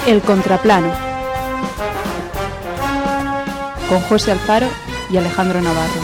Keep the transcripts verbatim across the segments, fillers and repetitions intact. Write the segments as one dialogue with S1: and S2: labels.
S1: El Contraplano, con José Alfaro y Alejandro Navarro.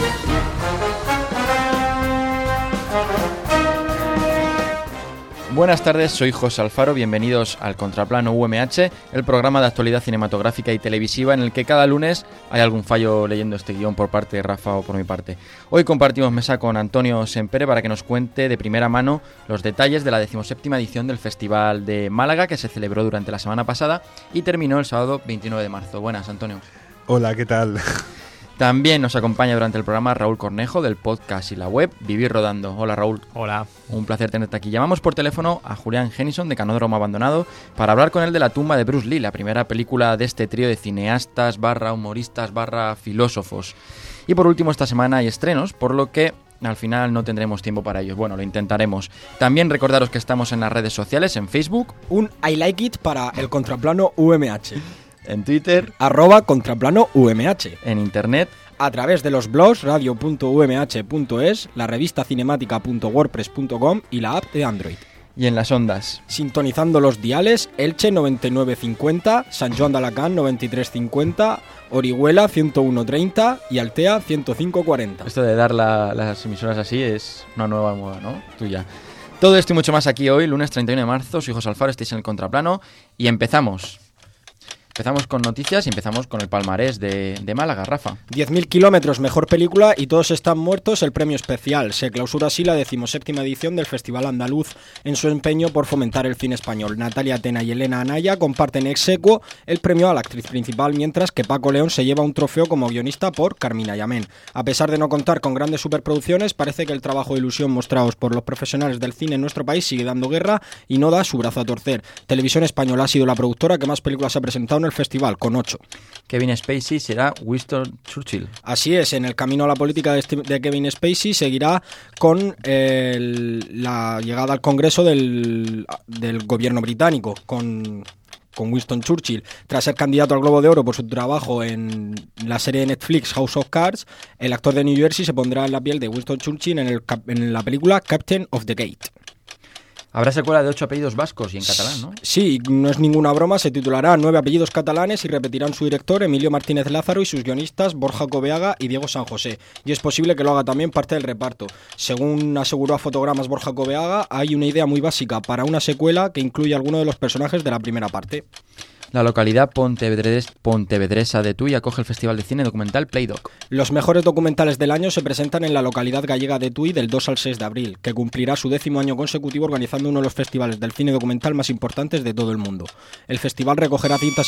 S2: Buenas tardes, soy José Alfaro, bienvenidos al Contraplano U M H, el programa de actualidad cinematográfica y televisiva en el que cada lunes hay algún fallo leyendo este guión por parte de Rafa o por mi parte. Hoy compartimos mesa con Antonio Sempere para que nos cuente de primera mano los detalles de la decimoséptima edición del Festival de Málaga, que se celebró durante la semana pasada y terminó el sábado veintinueve de marzo. Buenas, Antonio.
S3: Hola, ¿qué tal?
S2: También nos acompaña durante el programa Raúl Cornejo, del podcast y la web Vivir Rodando. Hola, Raúl.
S4: Hola.
S2: Un placer tenerte aquí. Llamamos por teléfono a Julián Henison, de Canódromo Abandonado, para hablar con él de La tumba de Bruce Lee, la primera película de este trío de cineastas, barra humoristas, barra filósofos. Y por último, esta semana hay estrenos, por lo que al final no tendremos tiempo para ellos. Bueno, lo intentaremos. También recordaros que estamos en las redes sociales, en Facebook.
S5: Un I like it para el Contraplano U M H.
S2: En Twitter,
S5: arroba Contraplano U M H.
S2: En Internet,
S5: a través de los blogs radio punto u m h punto es, la revista cinemática punto wordpress punto com y la app de Android.
S2: Y en las ondas,
S5: sintonizando los diales: Elche noventa y nueve cincuenta, San Joan de Alacant noventa y tres cincuenta, Orihuela ciento uno treinta y Altea ciento cinco cuarenta.
S2: Esto de dar la, las emisoras así es una nueva moda, ¿no? Tuya. Todo esto y mucho más aquí hoy, lunes treinta y uno de marzo. Soy José Alfaro, estáis en el Contraplano y empezamos. Empezamos con noticias y empezamos con el palmarés de, de Málaga, Rafa.
S5: diez mil kilómetros, mejor película y todos están muertos, el premio especial. Se clausura así la decimoséptima edición del Festival Andaluz en su empeño por fomentar el cine español. Natalia Tena y Elena Anaya comparten ex aequo el premio a la actriz principal, mientras que Paco León se lleva un trofeo como guionista por Carmina Yamén. A pesar de no contar con grandes superproducciones, parece que el trabajo de ilusión mostrados por los profesionales del cine en nuestro país sigue dando guerra y no da su brazo a torcer. Televisión Española ha sido la productora que más películas ha presentado en el festival, con ocho.
S2: Kevin Spacey será Winston Churchill.
S5: Así es, en el camino a la política de, de Kevin Spacey seguirá con eh, el, la llegada al Congreso del, del gobierno británico, con... con Winston Churchill. Tras ser candidato al Globo de Oro por su trabajo en la serie de Netflix House of Cards, el actor de New Jersey se pondrá en la piel de Winston Churchill en, el, en la película Captain of the Gate.
S2: Habrá secuela de ocho apellidos vascos y en catalán, ¿no?
S5: Sí, no es ninguna broma, se titulará Nueve apellidos catalanes y repetirán su director Emilio Martínez Lázaro y sus guionistas Borja Coveaga y Diego San José. Y es posible que lo haga también parte del reparto. Según aseguró a Fotogramas Borja Coveaga, hay una idea muy básica para una secuela que incluye a alguno de los personajes de la primera parte.
S2: La localidad pontevedres, pontevedresa de Tui acoge el Festival de Cine Documental Playdoc.
S5: Los mejores documentales del año se presentan en la localidad gallega de Tui del dos al seis de abril, que cumplirá su décimo año consecutivo organizando uno de los festivales del cine documental más importantes de todo el mundo. El festival recogerá cintas...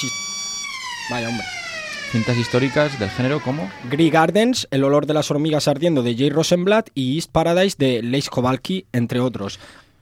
S5: Vaya, hombre.
S2: Cintas históricas del género como
S5: Grey Gardens, El olor de las hormigas ardiendo de Jay Rosenblatt y East Paradise de Leigh Kowalski, entre otros.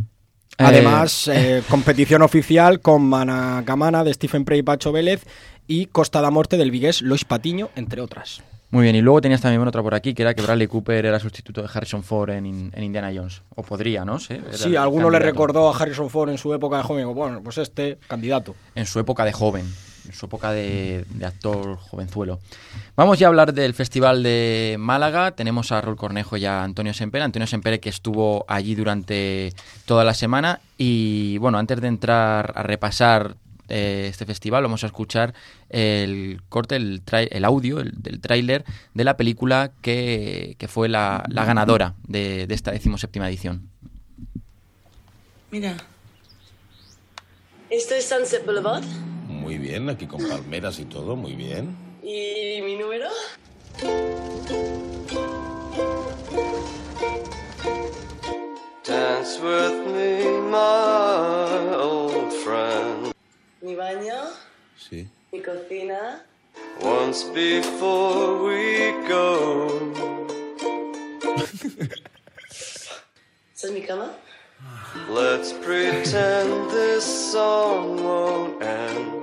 S5: Además, eh, eh, competición oficial con Manacamana de Stephen Prey y Pacho Vélez y Costa da Morte del vigués Lois Patiño, entre otras.
S2: Muy bien, y luego tenías también otra por aquí, que era que Bradley Cooper era sustituto de Harrison Ford en, en Indiana Jones. O podría, ¿no? Sí,
S5: sí, alguno le recordó a Harrison Ford en su época de joven. Bueno, pues este, candidato.
S2: En su época de joven, en su época de, de actor jovenzuelo. Vamos ya a hablar del Festival de Málaga. Tenemos a Raúl Cornejo y a Antonio Sempere. Antonio Sempere, que estuvo allí durante toda la semana. Y bueno, antes de entrar a repasar eh, este festival, vamos a escuchar el corte, el, tra- el audio el, del tráiler de la película que, que fue la, la ganadora de, de esta decimoséptima edición.
S6: Mira, esto es Sunset Boulevard.
S7: Muy bien, aquí con palmeras y todo, muy bien.
S6: ¿Y mi número?
S8: Dance with me, my old friend.
S6: ¿Mi baño?
S7: Sí.
S6: ¿Mi cocina?
S8: Once before we go.
S6: ¿Esa es mi cama?
S8: Let's pretend this song won't end.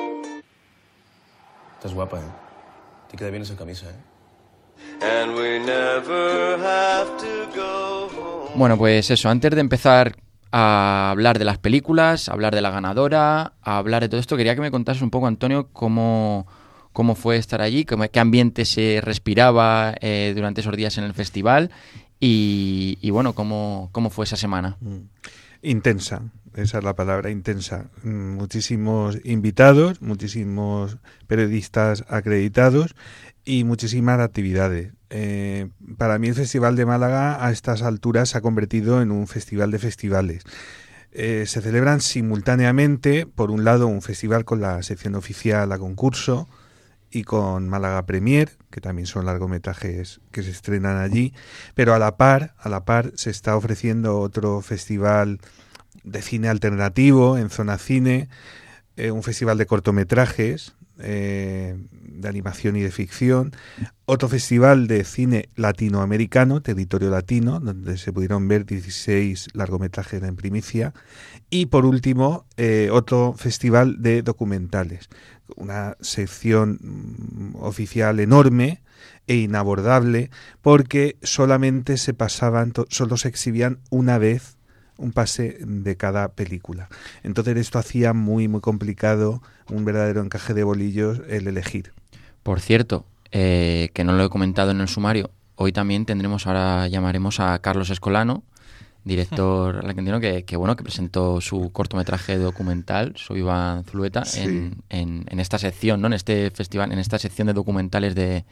S7: Estás guapa, ¿eh? Te queda bien esa camisa, ¿eh?
S8: And we never have to go home.
S2: Bueno, pues eso, antes de empezar a hablar de las películas, a hablar de la ganadora, a hablar de todo esto, quería que me contases un poco, Antonio, cómo, cómo fue estar allí, cómo, qué ambiente se respiraba eh, durante esos días en el festival y, y bueno, cómo, cómo fue esa semana.
S3: Intensa. esa es la palabra, intensa. Muchísimos invitados, muchísimos periodistas acreditados y muchísimas actividades. Eh, para mí el Festival de Málaga a estas alturas se ha convertido en un festival de festivales. Eh, se celebran simultáneamente, por un lado, un festival con la sección oficial a concurso y con Málaga Premier, que también son largometrajes que se estrenan allí, pero a la par, a la par se está ofreciendo otro festival de cine alternativo en Zona Cine, eh, un festival de cortometrajes, eh, de animación y de ficción, otro festival de cine latinoamericano, Territorio Latino, donde se pudieron ver dieciséis largometrajes en primicia, y por último eh, otro festival de documentales, una sección mm, oficial enorme e inabordable, porque solamente se pasaban, to- solo se exhibían una vez un pase de cada película. Entonces esto hacía muy muy complicado, un verdadero encaje de bolillos el elegir.
S2: Por cierto, eh, que no lo he comentado en el sumario, hoy también tendremos, ahora llamaremos a Carlos Escolano, director argentino, que, que bueno, que presentó su cortometraje documental, Soy Iván Zulueta,
S3: Sí.
S2: en, en, en esta sección, ¿no? En este festival, en esta sección de documentales de,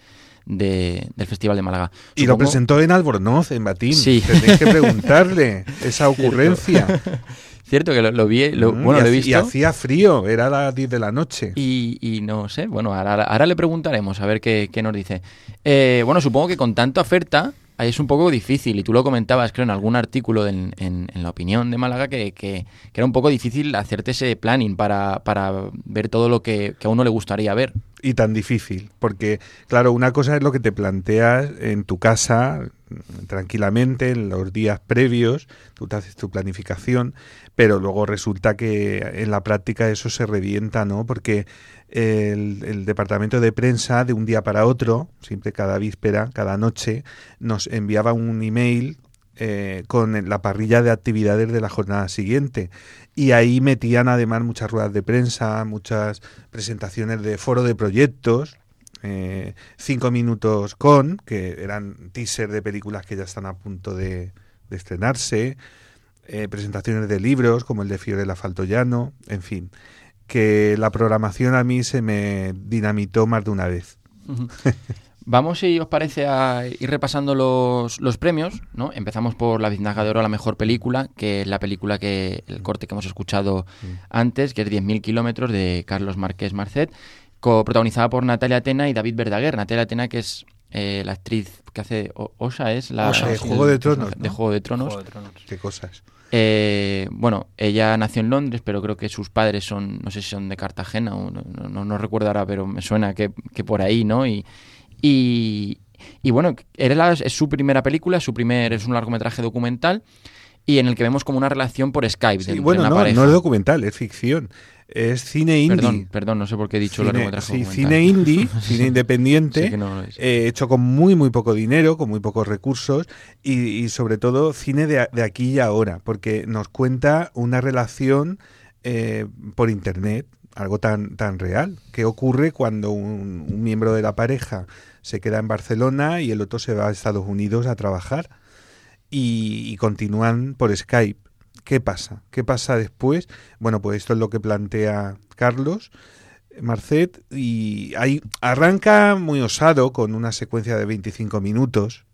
S2: de del Festival de Málaga.
S3: Y lo
S2: Supongo-
S3: presentó en Albornoz, en Batín.
S2: Sí.
S3: Tenéis que preguntarle esa ocurrencia.
S2: Cierto que lo, lo vi, lo-
S3: Mm,
S2: bueno,
S3: y
S2: lo he
S3: hac-
S2: visto.
S3: Y hacía frío, era a las diez de la noche.
S2: Y, y no sé, bueno, ahora, ahora le preguntaremos a ver qué, qué nos dice. Eh, bueno, supongo que con tanta oferta ahí es un poco difícil, y tú lo comentabas, creo, en algún artículo en, en, en La Opinión de Málaga, que, que, que era un poco difícil hacerte ese planning para, para ver todo lo que, que a uno le gustaría ver.
S3: Y tan difícil, porque claro, una cosa es lo que te planteas en tu casa tranquilamente en los días previos, tú te haces tu planificación, pero luego resulta que en la práctica eso se revienta, ¿no? Porque el, el departamento de prensa de un día para otro, siempre cada víspera, cada noche, nos enviaba un email eh, con la parrilla de actividades de la jornada siguiente. Y ahí metían además muchas ruedas de prensa, muchas presentaciones de foro de proyectos, eh, cinco minutos con, que eran teaser de películas que ya están a punto de, de estrenarse, eh, presentaciones de libros como el de Fiorella Faltoyano, en fin, que la programación a mí se me dinamitó más de una vez.
S2: Vamos, si os parece, a ir repasando los, los premios, ¿no? Empezamos por la Biznaga de Oro a la mejor película, que es la película que el corte que hemos escuchado mm. antes, que es diez mil kilómetros, de Carlos Márquez Marcet, coprotagonizada por Natalia Atena y David Verdaguer. Natalia Atena, que es eh, la actriz que hace o- Osa, es la
S3: Osa, de
S2: el,
S3: Juego de Tronos,
S2: de
S3: ¿no?
S2: Juego de Tronos.
S5: Juego de Tronos.
S3: Qué cosas.
S2: Eh, bueno, ella nació en Londres, pero creo que sus padres son, no sé si son de Cartagena, o no, no, no, no recuerdo ahora, pero me suena que, que por ahí, ¿no? Y Y, y bueno, era la, es su primera película, su primer es un largometraje documental, y en el que vemos como una relación por Skype.
S3: Sí,
S2: de,
S3: bueno,
S2: de una
S3: no,
S2: pareja.
S3: no es documental, es ficción. Es cine indie.
S2: Perdón, perdón, no sé por qué he dicho
S3: Cine,
S2: largometraje
S3: sí,
S2: documental.
S3: cine indie, cine independiente,
S2: Sé que no lo es.
S3: eh, hecho con muy, muy poco dinero, con muy pocos recursos y, y sobre todo cine de, de aquí y ahora, porque nos cuenta una relación eh, por internet, algo tan, tan real. ¿Qué ocurre cuando un, un miembro de la pareja se queda en Barcelona y el otro se va a Estados Unidos a trabajar y, y continúan por Skype? ¿Qué pasa? ¿Qué pasa después? Bueno, pues esto es lo que plantea Carlos Marcet, y ahí arranca muy osado con una secuencia de veinticinco minutos,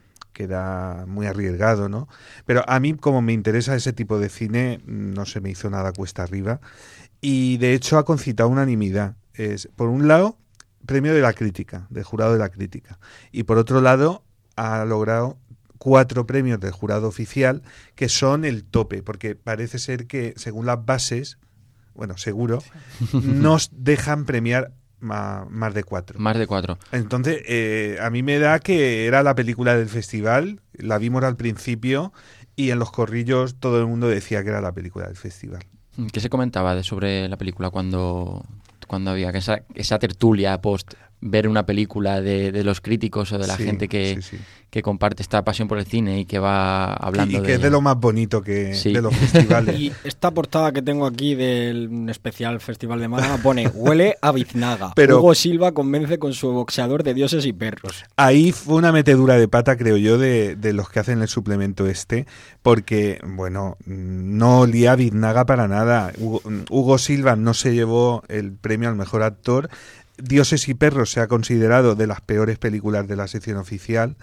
S3: queda muy arriesgado, ¿no? Pero a mí, como me interesa ese tipo de cine, no se me hizo nada cuesta arriba, y de hecho ha concitado unanimidad. Es, por un lado, premio de la crítica, del jurado de la crítica, y por otro lado ha logrado cuatro premios del jurado oficial, que son el tope, porque parece ser que, según las bases, bueno, seguro, nos dejan premiar ma, más de cuatro.
S2: Más de cuatro.
S3: Entonces, eh, a mí me da que era la película del festival, la vimos al principio, y en los corrillos todo el mundo decía que era la película del festival.
S2: ¿Qué se comentaba de sobre la película cuando, cuando había esa, esa tertulia post? ver una película de, de los críticos o de la
S3: Sí,
S2: gente que,
S3: sí, sí.
S2: que comparte esta pasión por el cine y que va hablando
S3: Y, y
S2: de
S3: que es
S2: ella.
S3: de lo más bonito que
S2: Sí.
S3: de los festivales.
S5: Y esta portada que tengo aquí del especial Festival de Málaga pone huele a biznaga.
S3: Pero-
S5: Hugo Silva convence con su boxeador de dioses y perros.
S3: Ahí fue una metedura de pata, creo yo, de, de los que hacen el suplemento este, porque, bueno, no olía a biznaga para nada. Hugo, Hugo Silva no se llevó el premio al mejor actor. Dioses y perros se ha considerado de las peores películas de la sección oficial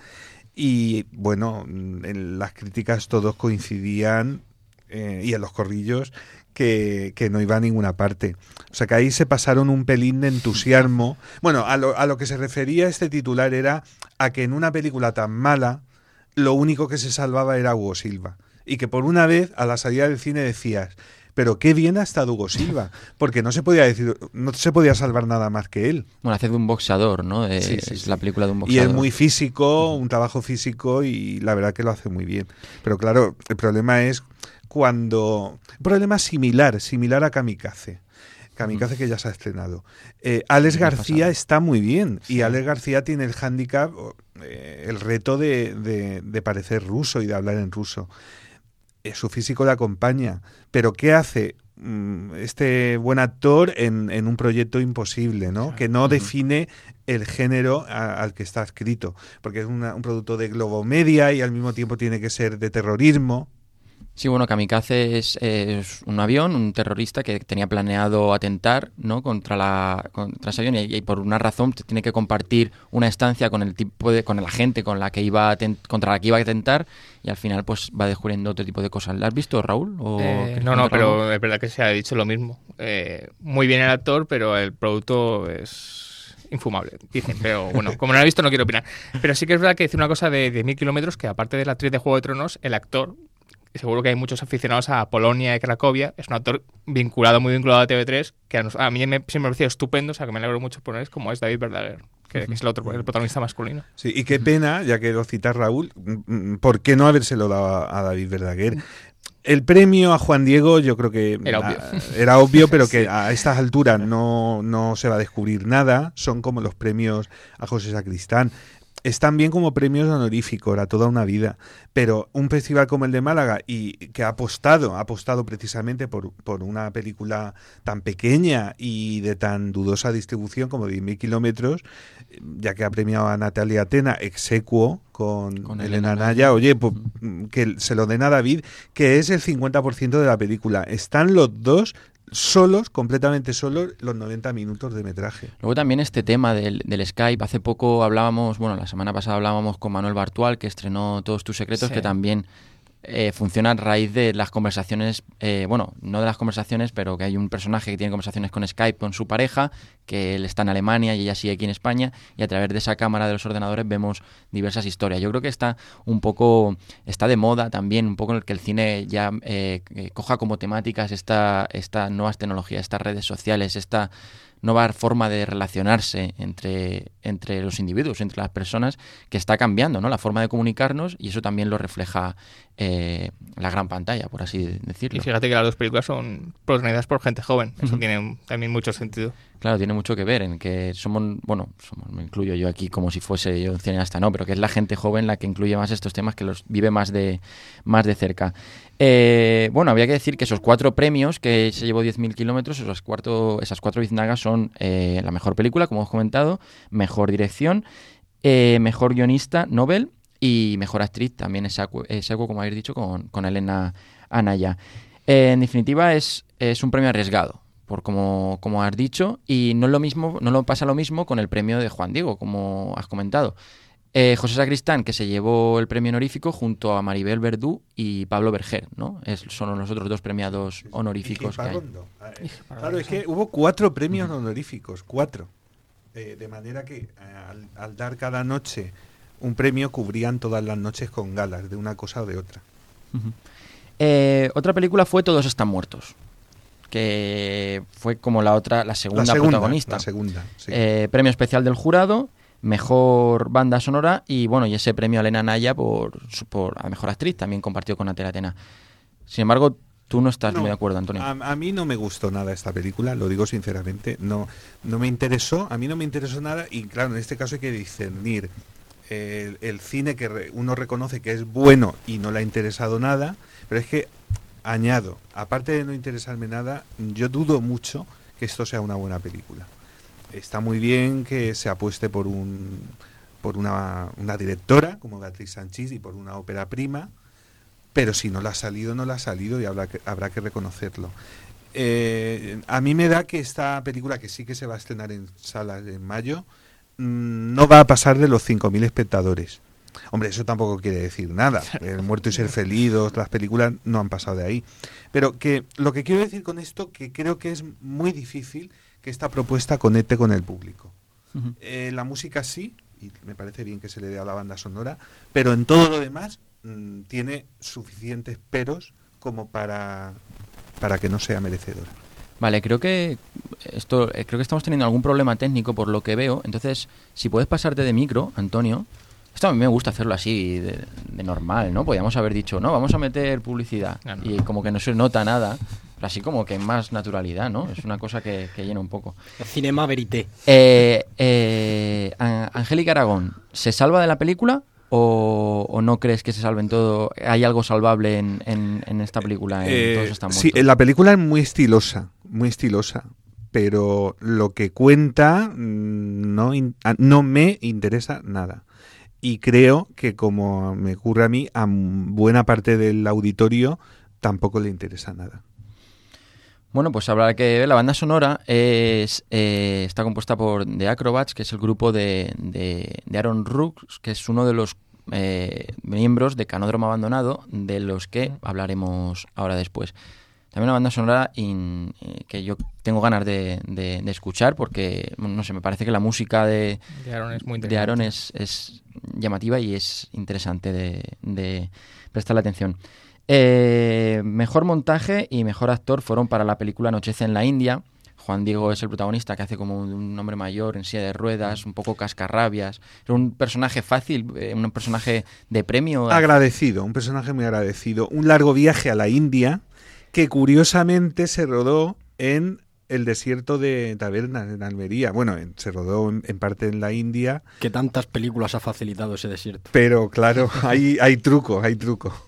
S3: y, bueno, en las críticas todos coincidían eh, y en los corrillos que, que no iba a ninguna parte. O sea que ahí se pasaron un pelín de entusiasmo. Bueno, a lo, a lo que se refería este titular era a que en una película tan mala lo único que se salvaba era Hugo Silva. Y que por una vez a la salida del cine decías, pero qué bien ha estado Hugo Silva, porque no se podía decir, no se podía salvar nada más que él.
S2: Bueno, hace de un boxeador, ¿no? Eh,
S3: Sí, sí,
S2: es
S3: sí.
S2: la película de un
S3: Y
S2: boxeador.
S3: es muy físico, un trabajo físico y la verdad que lo hace muy bien. Pero claro, el problema es cuando... Un problema similar, similar a Kamikaze. Kamikaze que ya se ha estrenado. Eh, Alex
S2: El año
S3: García
S2: pasado.
S3: está muy bien y
S2: Sí.
S3: Alex García tiene el hándicap, eh, el reto de, de, de parecer ruso y de hablar en ruso. Eh, su físico le acompaña. Pero ¿qué hace mm, este buen actor en, en un proyecto imposible, ¿no? Que no
S2: Ujú.
S3: define el género a- al que está escrito. Porque es una- un producto de globomedia y al mismo tiempo tiene que ser de terrorismo.
S2: Sí, bueno, Kamikaze es, es un avión, un terrorista que tenía planeado atentar, ¿no? contra la contra ese avión y, y por una razón te tiene que compartir una estancia con el tipo de con la gente con la que iba a atent- contra la que iba a atentar y al final pues va descubriendo otro tipo de cosas. ¿La has visto, Raúl? ¿O
S4: Eh,
S2: quieres
S4: no, no,
S2: comentar algo?
S4: pero es verdad que se ha dicho lo mismo. Eh, muy bien el actor, pero el producto es infumable, dicen. Pero bueno, como no lo he visto no quiero opinar. Pero sí que es verdad que decir una cosa de diez mil kilómetros, que aparte de la actriz de Juego de Tronos, el actor, seguro que hay muchos aficionados a Polonia y Cracovia, es un actor vinculado, muy vinculado a T V tres, que a, nos- a mí me, siempre me ha parecido estupendo, o sea que me alegro mucho por él, como es David Verdaguer, que, que es el otro, el protagonista masculino.
S3: Sí, y qué pena, ya que lo citas Raúl, mm, ¿por qué no habérselo dado a, a David Verdaguer? El premio a Juan Diego yo creo que
S4: Era obvio.
S3: ah, era obvio, pero que a estas alturas no, no se va a descubrir nada. Son como los premios a José Sacristán. Están bien como premios honoríficos a toda una vida, pero un festival como el de Málaga y que ha apostado, ha apostado precisamente por, por una película tan pequeña y de tan dudosa distribución como diez mil kilómetros, ya que ha premiado a Natalia Atena exequo con,
S2: Con
S3: Elena
S2: Elena
S3: Naya,
S2: Naya.
S3: oye, pues, que se lo den a David, que es el cincuenta por ciento de la película. Están los dos solos, completamente solos, los noventa minutos de metraje.
S2: Luego también este tema del, del Skype. Hace poco hablábamos, bueno, la semana pasada hablábamos con Manuel Bartual, que estrenó Todos tus secretos,
S4: Sí.
S2: que también eh, funciona a raíz de las conversaciones, eh, bueno, no de las conversaciones, pero que hay un personaje que tiene conversaciones con Skype con su pareja, que él está en Alemania y ella sigue aquí en España, y a través de esa cámara de los ordenadores vemos diversas historias. Yo creo que está un poco, está de moda también, un poco en el que el cine ya eh, eh, coja como temáticas esta, esta nuevas tecnologías, estas redes sociales, esta nueva forma de relacionarse entre, entre los individuos, entre las personas, que está cambiando, ¿no? La forma de comunicarnos, y eso también lo refleja eh, la gran pantalla, por así decirlo.
S4: Y fíjate que las dos películas son protagonizadas por gente joven, eso
S2: Ujú.
S4: tiene también mucho sentido.
S2: Claro, tiene mucho que ver en que somos, bueno, somos, me incluyo yo aquí como si fuese yo un cineasta, no, pero que es la gente joven la que incluye más estos temas, que los vive más de, más de cerca. Eh, bueno, había que decir que esos cuatro premios que se llevó diez mil kilómetros, esos cuatro, esas cuatro biznagas son eh, la mejor película, como hemos comentado, mejor dirección, eh, mejor guionista, Nobel, y mejor actriz, también es equo, es equo, como habéis dicho, con, con Elena Anaya. Eh, en definitiva, es, es un premio arriesgado, por como, como has dicho, y no es lo mismo, no lo pasa lo mismo con el premio de Juan Diego, como has comentado. Eh, José Sacristán, que se llevó el premio honorífico junto a Maribel Verdú y Pablo Berger, ¿no? Es, son los otros dos premiados honoríficos que hay.
S3: Parrondo. Eh, Claro, es que hubo cuatro premios honoríficos, cuatro. Eh, de manera que eh, al, al dar cada noche un premio cubrían todas las noches con galas de una cosa o de otra.
S2: Ujú. Eh, otra película fue Todos están muertos, que fue como la otra, la segunda,
S3: la segunda
S2: protagonista.
S3: La segunda, sí.
S2: Eh, premio especial del jurado, mejor banda sonora y bueno, y ese premio a Elena Naya por, su- por a mejor actriz, también compartió con Natalia Atena. Sin embargo, Tú no estás
S3: No,
S2: muy de acuerdo, Antonio.
S3: A, a mí no me gustó nada esta película, lo digo sinceramente. No, no me interesó, a mí no me interesó nada. Y claro, en este caso hay que discernir el, el cine que re, uno reconoce que es bueno y no le ha interesado nada. Pero es que, añado, aparte de no interesarme nada, yo dudo mucho que esto sea una buena película. Está muy bien que se apueste por un por una, una directora como Beatriz Sanchís y por una ópera prima. Pero si no la ha salido, no la ha salido y habrá que, habrá que reconocerlo. Eh, a mí me da que esta película, que sí que se va a estrenar en salas en mayo, mmm, no va a pasar de los cinco mil espectadores. Hombre, eso tampoco quiere decir nada. El Muerto y Ser Feliz, las películas no han pasado de ahí. Pero que lo que quiero decir con esto, que creo que es muy difícil que esta propuesta conecte con el público. Uh-huh. Eh, la música sí, y me parece bien que se le dé a la banda sonora, pero en todo lo demás tiene suficientes peros como para para que no sea merecedora.
S2: Vale, creo que esto creo que estamos teniendo algún problema técnico por lo que veo. Entonces, si puedes pasarte de micro, Antonio. Esto a mí me gusta hacerlo así de, de normal, ¿no? Podríamos haber dicho, no, vamos a meter publicidad no, no. y como que no se nota nada, pero así como que más naturalidad, ¿no? Es una cosa que, que llena un poco.
S5: Cinema verité.
S2: Eh, eh, Angélica Aragón, ¿se salva de la película? ¿O, ¿O no crees que se salven todo? ¿Hay algo salvable en, en, en esta película? En
S3: eh,
S2: Todos están muertos.
S3: Sí, la película es muy estilosa, muy estilosa, pero lo que cuenta no, no me interesa nada. Y creo que, como me ocurre a mí, a buena parte del auditorio tampoco le interesa nada.
S2: Bueno, pues habrá que ver. La banda sonora es eh, está compuesta por The Acrobats, que es el grupo de, de, de Aaron Rooks, que es uno de los eh, miembros de Canódromo Abandonado, de los que hablaremos ahora después. También una banda sonora in, eh, que yo tengo ganas de, de, de escuchar, porque, no sé, me parece que la música de,
S4: de Aaron es muy interesante.
S2: De Aaron es, es llamativa y es interesante de, de prestarle atención. Eh, mejor montaje y mejor actor fueron para la película Anochece en la India. Juan Diego es el protagonista, que hace como un hombre mayor en silla de ruedas, un poco cascarrabias. Era un personaje fácil, eh, un personaje de premio.
S3: Agradecido, un personaje muy agradecido. Un largo viaje a la India que curiosamente se rodó en el desierto de Tabernas, en Almería. Bueno, en, se rodó en, en parte en la India.
S5: Que tantas películas ha facilitado ese desierto.
S3: Pero claro, hay, hay truco, hay truco.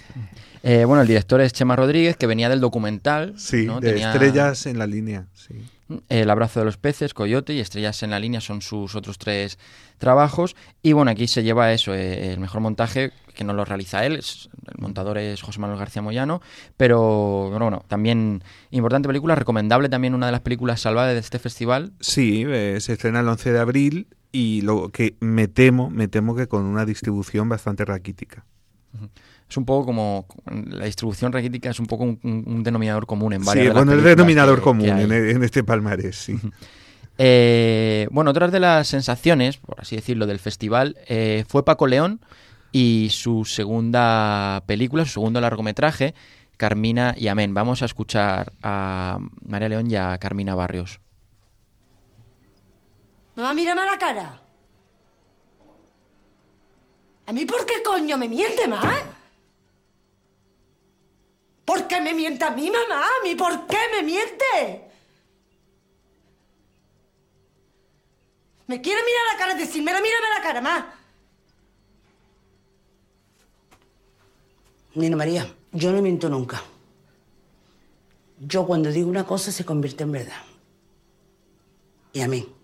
S2: Eh, bueno, el director es Chema Rodríguez, que venía del documental.
S3: Sí,
S2: ¿no?
S3: de
S2: Tenía
S3: Estrellas en la línea, sí.
S2: El abrazo de los peces, Coyote y Estrellas en la línea son sus otros tres trabajos. Y bueno, aquí se lleva eso, eh, el mejor montaje, que no lo realiza él, es, el montador es José Manuel García Moyano, pero bueno, bueno, también importante película, recomendable también, una de las películas salvadas de este festival.
S3: Sí, eh, se estrena el once de abril y lo que me temo, me temo que con una distribución bastante raquítica.
S2: Uh-huh. Es un poco como la distribución raquítica, es un poco un, un denominador común en varias
S3: sí,
S2: de las
S3: bueno,
S2: películas.
S3: Sí, el denominador
S2: que,
S3: común
S2: que
S3: en, en este palmarés, sí.
S2: Uh-huh. Eh, bueno, otras de las sensaciones, por así decirlo, del festival eh, fue Paco León y su segunda película, su segundo largometraje, Carmina y Amén. Vamos a escuchar a María León y a Carmina Barrios.
S9: Mamá, mírame a la cara. ¿A mí por qué coño me miente, mamá? ¿Por qué me miente a mí, mamá? ¿A mí por qué me miente? ¿Me quiere mirar a la cara? Decirme, mírame a la cara, mamá.
S6: Nina María, yo no miento nunca. Yo cuando digo una cosa se convierte en verdad. Y a mí.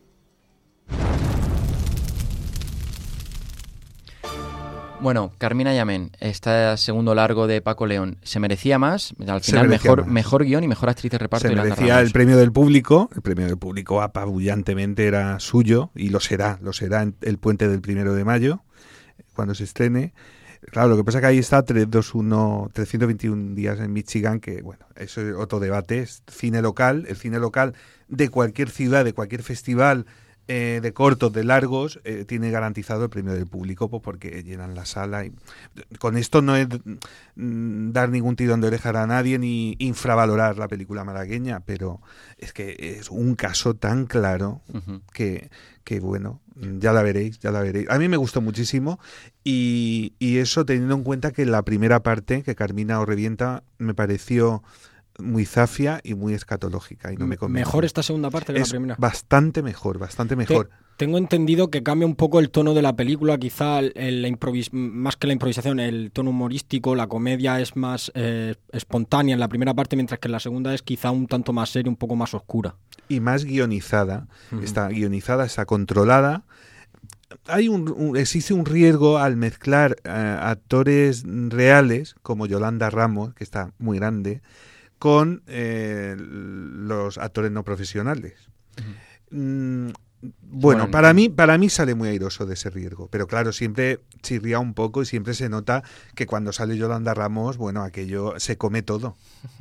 S2: Bueno, Carmina y Amén, este segundo largo de Paco León, ¿se merecía más? Al final, mejor, más. mejor guión y mejor actriz de reparto.
S3: Se merecía el premio del público, el premio del público apabullantemente era suyo, y lo será, lo será en el puente del primero de mayo, cuando se estrene. Claro, lo que pasa es que ahí está trescientos veintiuno, trescientos veintiún días en Michigan, que bueno, eso es otro debate, es cine local, el cine local de cualquier ciudad, de cualquier festival, eh, de cortos, de largos, eh, tiene garantizado el premio del público, pues porque llenan la sala. Y con esto no es mm, dar ningún tirón de oreja a nadie ni infravalorar la película malagueña, pero es que es un caso tan claro uh-huh. que, que, bueno, ya la veréis, ya la veréis. A mí me gustó muchísimo y, y eso teniendo en cuenta que la primera parte, que Carmina o Revienta, me pareció muy zafia y muy escatológica y no me convenció.
S5: ¿Mejor esta segunda parte que
S3: es
S5: la primera?
S3: Bastante mejor, bastante mejor.
S5: Te, tengo entendido que cambia un poco el tono de la película, quizá el, el, la improvis, más que la improvisación, el tono humorístico, la comedia es más eh, espontánea en la primera parte, mientras que en la segunda es quizá un tanto más seria, un poco más oscura.
S3: Y más guionizada, uh-huh. está guionizada, está controlada. Hay un, un existe un riesgo al mezclar uh, actores reales, como Yolanda Ramos, que está muy grande, con eh, los actores no profesionales. Uh-huh. Mm, bueno, bueno, para mí para mí sale muy airoso de ese riesgo, pero claro, siempre chirría un poco y siempre se nota que cuando sale Yolanda Ramos, bueno, aquello se come todo.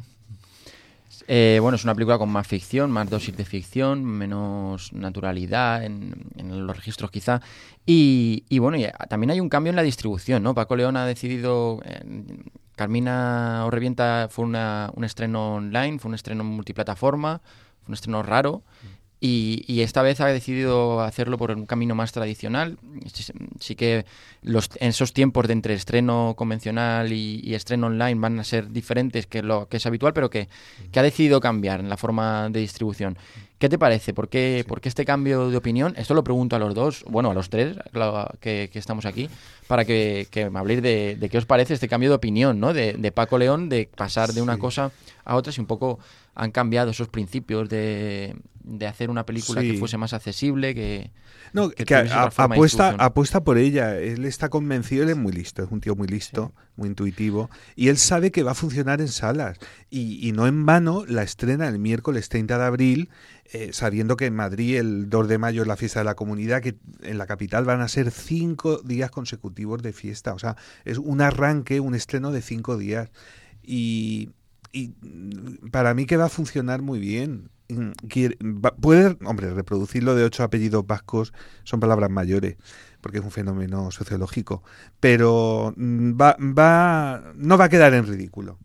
S2: Eh, bueno, es una película con más ficción, más dosis de ficción, menos naturalidad en, en los registros quizá. Y, y bueno, y también hay un cambio en la distribución, ¿no? Paco León ha decidido... Eh, Carmina o Revienta fue una, un estreno online, fue un estreno multiplataforma, fue un estreno raro. Y, y esta vez ha decidido hacerlo por un camino más tradicional. Sí, sí que los, en esos tiempos de entre estreno convencional y, y estreno online van a ser diferentes que lo que es habitual, pero que, que ha decidido cambiar en la forma de distribución. ¿Qué te parece? ¿Por qué, sí. ¿por qué este cambio de opinión? Esto lo pregunto a los dos, bueno, a los tres que, que estamos aquí, para que, que me habléis de, de qué os parece este cambio de opinión, ¿no? De, de Paco León, de pasar de una sí. cosa a otra, si un poco han cambiado esos principios de, de hacer una película sí. que fuese más accesible, que...
S3: No, que, que a, apuesta, apuesta por ella. Él está convencido, él es muy listo, es un tío muy listo, sí. muy intuitivo, y él sabe que va a funcionar en salas. Y, y no en vano la estrena el miércoles treinta de abril, eh, sabiendo que en Madrid el dos de mayo es la fiesta de la Comunidad, que en la capital van a ser cinco días consecutivos de fiesta. O sea, es un arranque, un estreno de cinco días. Y, y para mí que va a funcionar muy bien. Puede, hombre, reproducirlo de ocho apellidos vascos son palabras mayores, porque es un fenómeno sociológico, pero va, va, no va a quedar en ridículo.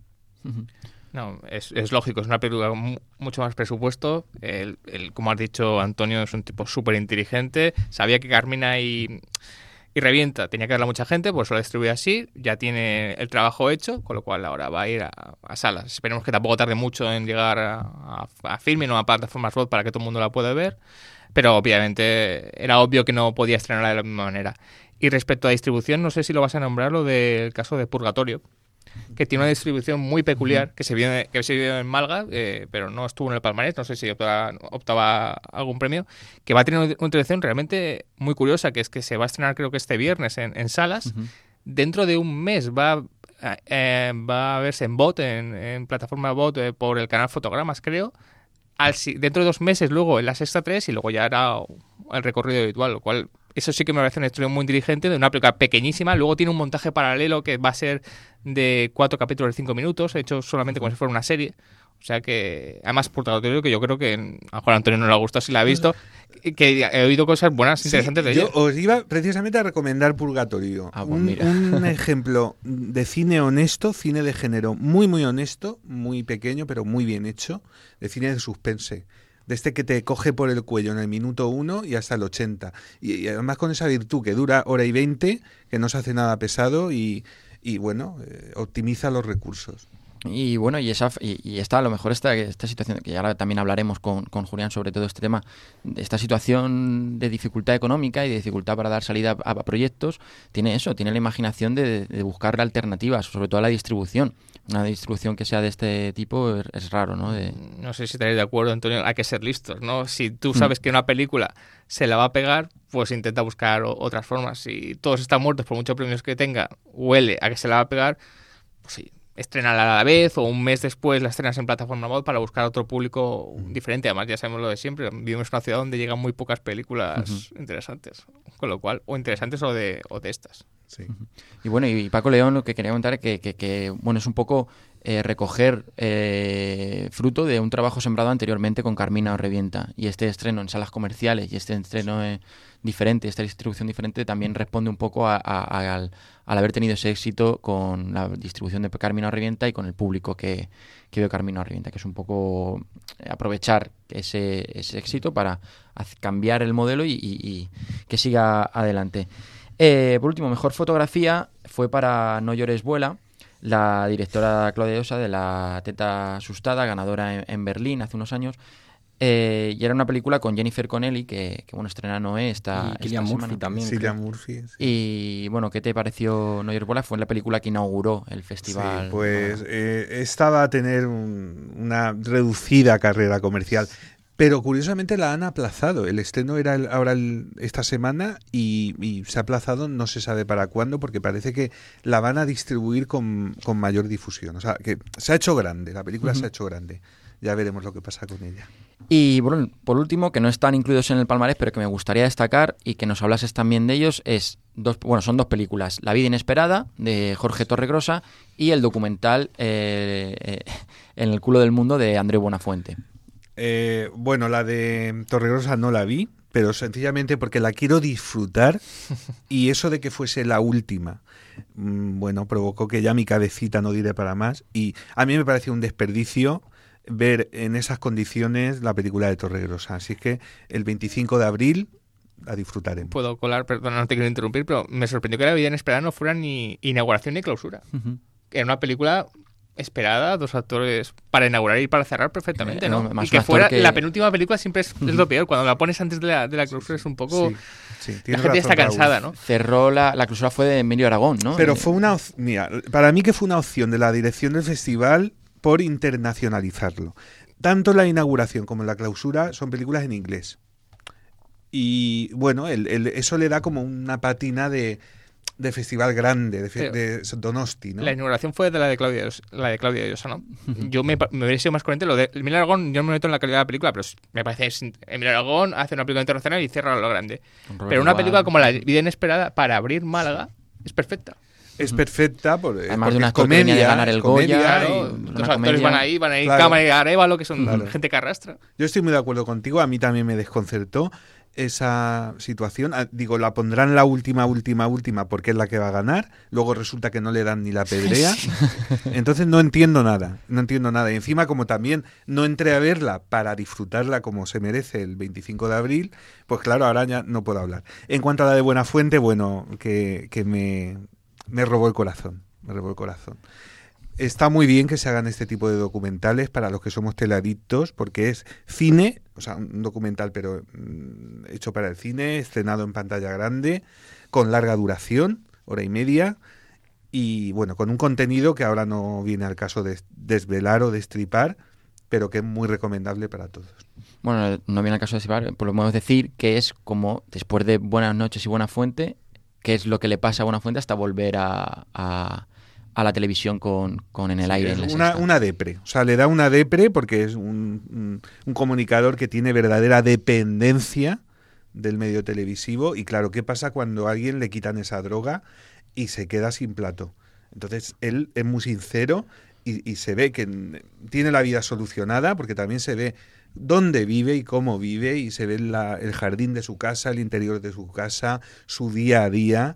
S4: No, es, es lógico, es una película con mucho más presupuesto. El, el, como has dicho, Antonio es un tipo súper inteligente, sabía que Carmina y... y Revienta tenía que verla mucha gente, pues lo distribuye así, ya tiene el trabajo hecho, con lo cual ahora va a ir a, a salas. Esperemos que tampoco tarde mucho en llegar a, a, a Filmin o a plataformas web para que todo el mundo la pueda ver, pero obviamente era obvio que no podía estrenarla de la misma manera. Y respecto a distribución, no sé si lo vas a nombrar, lo del caso de Purgatorio, que tiene una distribución muy peculiar, que se vio, que se vio en Málaga, eh, pero no estuvo en el palmarés, no sé si optaba, optaba algún premio, que va a tener una distribución realmente muy curiosa, que es que se va a estrenar creo que este viernes en, en salas, uh-huh. dentro de un mes va, eh, va a verse en V O D, en, en plataforma V O D, eh, por el canal Fotogramas, creo, Al, dentro de dos meses luego en la Sexta tres y luego ya era el recorrido habitual, lo cual... Eso sí que me parece una historia muy inteligente de una película pequeñísima. Luego tiene un montaje paralelo que va a ser de cuatro capítulos de cinco minutos, hecho solamente como si fuera una serie. O sea que, además, Purgatorio, que yo creo que a Juan Antonio no le ha gustado si la ha visto, que he oído cosas buenas, sí, interesantes de ella.
S3: Yo os iba precisamente a recomendar Purgatorio.
S2: Ah, pues
S3: un,
S2: mira.
S3: un ejemplo de cine honesto, cine de género muy, muy honesto, muy pequeño, pero muy bien hecho, de cine de suspense. De este que te coge por el cuello en el minuto uno y hasta el ochenta. Y, y además con esa virtud que dura hora y veinte, que no se hace nada pesado y, y bueno, eh, optimiza los recursos.
S2: Y bueno, y esa y, y esta a lo mejor esta, esta situación, que ahora también hablaremos con, con Julián sobre todo este tema, esta situación de dificultad económica y de dificultad para dar salida a, a proyectos, tiene eso, tiene la imaginación de, de buscar alternativas, sobre todo a la distribución. Una distribución que sea de este tipo es, es raro, ¿no? De...
S4: No sé si estaréis de acuerdo, Antonio, hay que ser listos, ¿no? Si tú sabes mm. que una película se la va a pegar, pues intenta buscar o, otras formas. Si todos están muertos, por muchos premios que tenga, huele a que se la va a pegar, pues sí, estrenala a la vez o un mes después la estrenas en plataforma mod para buscar otro público diferente. Además, ya sabemos lo de siempre, vivimos en una ciudad donde llegan muy pocas películas uh-huh. interesantes, con lo cual, o interesantes o de, o de estas.
S3: Sí.
S2: Y bueno, y Paco León lo que quería contar es que, que, que bueno, es un poco eh, recoger eh, fruto de un trabajo sembrado anteriormente con Carmina o Revienta. Y este estreno en salas comerciales y este estreno eh, diferente, esta distribución diferente, también responde un poco a, a, a, al, al haber tenido ese éxito con la distribución de Carmina o Revienta y con el público que, que vio Carmina o Revienta, que es un poco aprovechar ese, ese éxito para cambiar el modelo y, y, y que siga adelante. Eh, por último, mejor fotografía fue para No llores, vuela, la directora Claudia Llosa de La teta asustada, ganadora en, en Berlín hace unos años. Eh, y era una película con Jennifer Connelly, que, que bueno, estrena Noé esta,
S5: y Cillian Murphy también.
S3: Cillian Murphy. Sí.
S2: Y bueno, ¿qué te pareció No llores, vuela? Fue la película que inauguró el festival.
S3: Sí, pues eh, estaba a tener un, una reducida carrera comercial. Pero curiosamente la han aplazado. El estreno era el, ahora el, esta semana y, y se ha aplazado, no se sabe para cuándo, porque parece que la van a distribuir con, con mayor difusión. O sea, que se ha hecho grande, la película uh-huh. se ha hecho grande. Ya veremos lo que pasa con ella.
S2: Y bueno, por último, que no están incluidos en el palmarés, pero que me gustaría destacar y que nos hablases también de ellos, es dos, bueno, son dos películas: La vida inesperada, de Jorge Torregrosa, y el documental eh, eh, En el culo del mundo, de Andreu Buenafuente.
S3: Eh, bueno, la de Torregrosa no la vi, pero sencillamente porque la quiero disfrutar y eso de que fuese la última, mmm, bueno, provocó que ya mi cabecita no diré para más y a mí me pareció un desperdicio ver en esas condiciones la película de Torregrosa. Así que el veinticinco de abril la disfrutaremos.
S4: Puedo colar, perdón, no te quiero interrumpir, pero me sorprendió que La vida inesperada no fuera ni inauguración ni clausura. Uh-huh. Era una película esperada, dos actores para inaugurar y para cerrar perfectamente, eh, ¿no? no y que fuera que... la penúltima película siempre es, es lo peor. Cuando la pones antes de la, de la clausura es un poco... Sí, sí, la gente ya está cansada, ¿no?
S2: Cerró la, la clausura fue de Emilio Aragón, ¿no?
S3: Pero fue una... Mira, para mí que fue una opción de la dirección del festival por internacionalizarlo. Tanto la inauguración como la clausura son películas en inglés. Y bueno, el, el, eso le da como una patina de... de festival grande, de, fe, de Donosti, ¿no?
S4: La inauguración fue de la de Claudia, la de Claudia Llosa, ¿no? Yo me, me hubiera sido más coherente lo de Emilio Aragón. Yo no me meto en la calidad de la película, pero me parece Emilio Aragón hace una película internacional y cierra lo grande. Pero una película como La vida inesperada para abrir Málaga es perfecta.
S3: Es perfecta por,
S2: además de una comedia de ganar el Goya,
S4: claro, los actores van ahí, van ahí, claro. Cámara y Arévalo, que son claro. gente que arrastra.
S3: Yo estoy muy de acuerdo contigo, a mí también me desconcertó esa situación. Digo, la pondrán la última, última, última porque es la que va a ganar, luego resulta que no le dan ni la pedrea. Entonces no entiendo nada, no entiendo nada. Y encima, como también no entré a verla para disfrutarla como se merece el veinticinco de abril, pues claro, ahora ya no puedo hablar. En cuanto a la de Buenafuente, bueno, que, que me, me robó el corazón, me robó el corazón. Está muy bien que se hagan este tipo de documentales para los que somos teleadictos, porque es cine, o sea, un documental pero mm, hecho para el cine, estrenado en pantalla grande, con larga duración, hora y media, y bueno, con un contenido que ahora no viene al caso de desvelar o destripar, pero que es muy recomendable para todos.
S2: Bueno, no viene al caso de destripar, pues lo podemos decir que es como, después de Buenas noches y Buenafuente, que es lo que le pasa a Buenafuente hasta volver a... a a la televisión con, con En el sí, aire. En la
S3: una, una depre, o sea, le da una depre porque es un, un, un comunicador que tiene verdadera dependencia del medio televisivo y claro, ¿qué pasa cuando a alguien le quitan esa droga y se queda sin plato? Entonces, él es muy sincero y, y se ve que tiene la vida solucionada porque también se ve dónde vive y cómo vive y se ve la, el jardín de su casa, el interior de su casa, su día a día,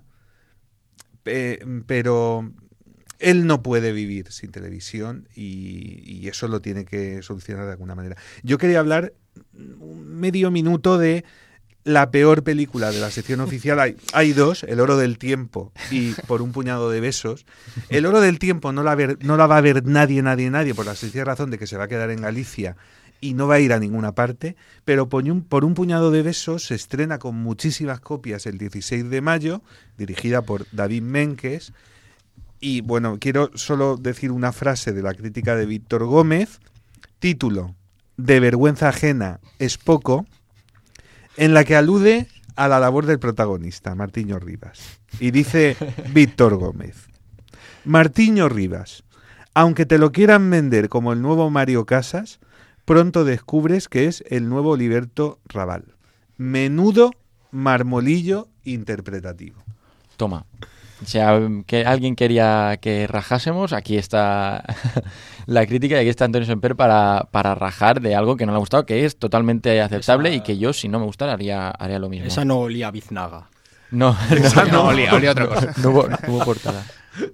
S3: eh, pero... Él no puede vivir sin televisión y, y eso lo tiene que solucionar de alguna manera. Yo quería hablar medio minuto de la peor película de la sección oficial. Hay, hay dos, El oro del tiempo y Por un puñado de besos. El oro del tiempo no la, ver, no la va a ver nadie, nadie, nadie, por la sencilla razón de que se va a quedar en Galicia y no va a ir a ninguna parte, pero Por un, por un puñado de besos se estrena con muchísimas copias el dieciséis de mayo, dirigida por David Menkes. Y bueno, quiero solo decir una frase de la crítica de Víctor Gómez, título, De vergüenza ajena es poco, en la que alude a la labor del protagonista, Martiño Rivas. Y dice Víctor Gómez, Martiño Rivas, aunque te lo quieran vender como el nuevo Mario Casas, pronto descubres que es el nuevo Oliverto Raval. Menudo marmolillo interpretativo.
S2: Toma. Si a- que alguien quería que rajásemos, aquí está la crítica y aquí está Antonio Semper para, para rajar de algo que no le ha gustado, que es totalmente aceptable
S5: Esa-
S2: y que yo, si no me gustara, haría, haría lo mismo.
S5: Esa no olía a biznaga.
S2: No,
S4: Esa no, olía, olía otra cosa.
S2: No hubo, no hubo portada.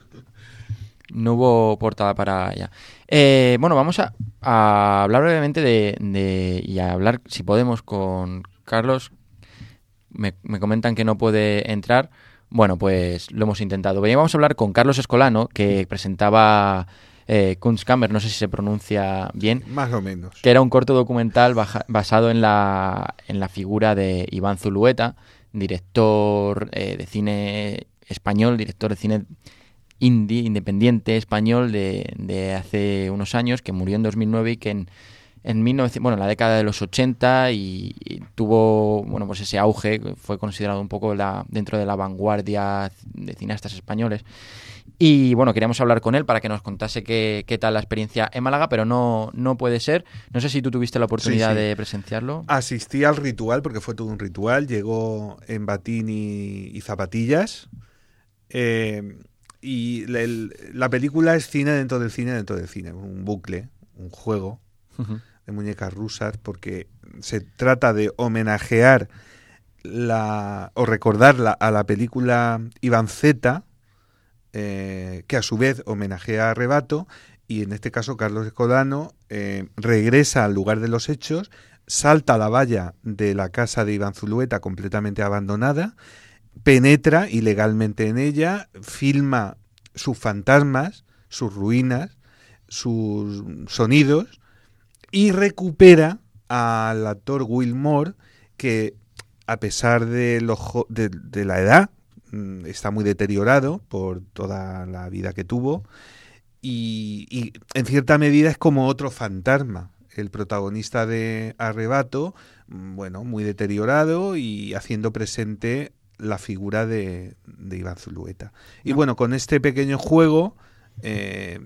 S2: No hubo portada para ella. Eh, bueno, vamos a, a hablar brevemente de, de- y a hablar, si podemos, con Carlos. Me, me comentan que no puede entrar. Bueno, pues lo hemos intentado. Bien, vamos a hablar con Carlos Escolano, que presentaba eh, Kunstkammer, no sé si se pronuncia bien,
S3: Más o menos.
S2: que era un corto documental baja- basado en la, en la figura de Iván Zulueta, director eh, de cine español, director de cine indie, independiente español de, de hace unos años, que murió en dos mil nueve y que en, en mil novecientos, bueno, en la década de los ochenta y, y tuvo, bueno, pues ese auge, fue considerado un poco la, dentro de la vanguardia de cineastas españoles. Y bueno, queríamos hablar con él para que nos contase qué, qué tal la experiencia en Málaga, pero no, no puede ser. No sé si tú tuviste la oportunidad
S3: Sí, sí.
S2: de presenciarlo.
S3: Asistí al ritual, porque fue todo un ritual. Llegó en batín y, y zapatillas. Eh, y la, el- la película es cine dentro del cine dentro del cine. Un bucle, un juego
S2: Ujú.
S3: de muñecas rusas, porque se trata de homenajear la, o recordarla a la película Ivanceta, eh, que a su vez homenajea a Arrebato, y en este caso Carlos Escolano eh, regresa al lugar de los hechos, salta a la valla de la casa de Iván Zulueta completamente abandonada, penetra ilegalmente en ella, filma sus fantasmas, sus ruinas, sus sonidos, y recupera al actor Will Moore, que a pesar de, lo jo- de, de la edad, mm, está muy deteriorado por toda la vida que tuvo, y, y en cierta medida es como otro fantasma. El protagonista de Arrebato, mm, bueno, muy deteriorado y haciendo presente la figura de, de Iván Zulueta. Y bueno, con este pequeño juego eh,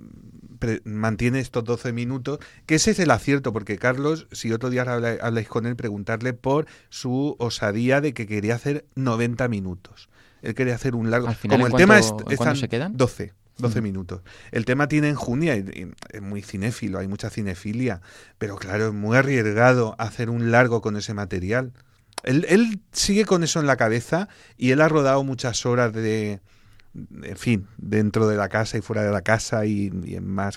S3: pre- mantiene estos doce minutos, que ese es el acierto, porque Carlos, si otro día habla- habláis con él, preguntarle por su osadía de que quería hacer noventa minutos. Él quería hacer un largo...
S2: Al final,
S3: Como
S2: ¿en
S3: el tema
S2: cuánto-
S3: es,
S2: en cuánto
S3: están
S2: se quedan?
S3: doce. doce
S2: Ujú.
S3: minutos. El tema tiene enjundia y, y es muy cinéfilo, hay mucha cinefilia, pero claro, es muy arriesgado hacer un largo con ese material. Él, él sigue con eso en la cabeza y él ha rodado muchas horas de, en fin, dentro de la casa y fuera de la casa y, y en más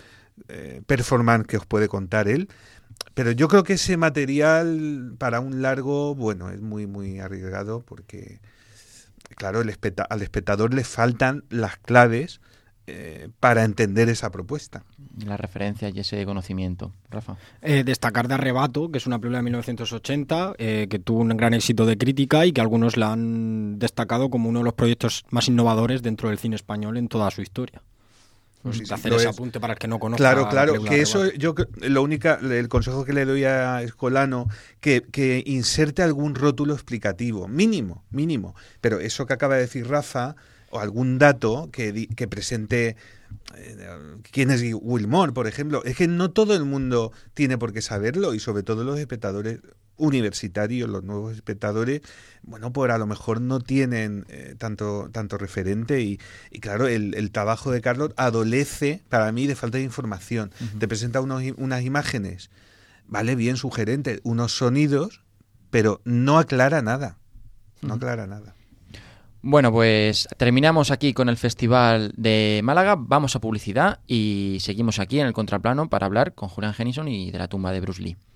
S3: eh, performance que os puede contar él. Pero yo creo que ese material para un largo, bueno, es muy, muy arriesgado porque, claro, el especta- al espectador le faltan las claves eh, para entender esa propuesta.
S2: La referencia y ese conocimiento. Rafa.
S5: Eh, destacar de Arrebato, que es una película de mil novecientos ochenta, eh, que tuvo un gran éxito de crítica y que algunos la han destacado como uno de los proyectos más innovadores dentro del cine español en toda su historia. Pues
S3: Sí, sí,
S5: hacer
S3: lo
S5: ese
S3: es.
S5: apunte para el que no conozca.
S3: Claro,
S5: la
S3: claro,
S5: película
S3: que
S5: de
S3: eso
S5: Arrebato.
S3: yo cre- lo única el consejo que le doy a Escolano que, que inserte algún rótulo explicativo, mínimo, mínimo, pero eso que acaba de decir Rafa o algún dato que di- que presente eh, quién es Will Moore, por ejemplo, es que no todo el mundo tiene por qué saberlo y sobre todo los espectadores universitarios, los nuevos espectadores, bueno, pues a lo mejor no tienen eh, tanto tanto referente y, y claro, el, el trabajo de Carlos adolece para mí de falta de información. Uh-huh. Te presenta unos, unas imágenes, vale, bien sugerentes, unos sonidos, pero no aclara nada, no uh-huh. aclara nada.
S2: Bueno, pues terminamos aquí con el Festival de Málaga, vamos a publicidad y seguimos aquí en el Contraplano para hablar con Julian Jennison y de la tumba de Bruce Lee.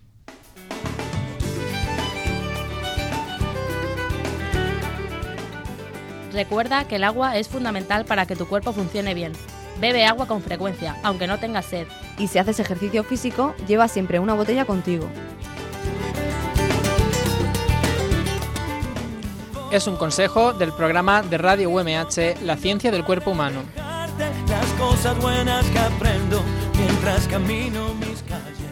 S10: Recuerda que el agua es fundamental para que tu cuerpo funcione bien. Bebe agua con frecuencia, aunque no tengas sed.
S11: Y si haces ejercicio físico, lleva siempre una botella contigo.
S12: Es un consejo del programa de Radio U M H La ciencia del cuerpo humano.
S13: Las cosas buenas que aprendo mientras camino mis calles.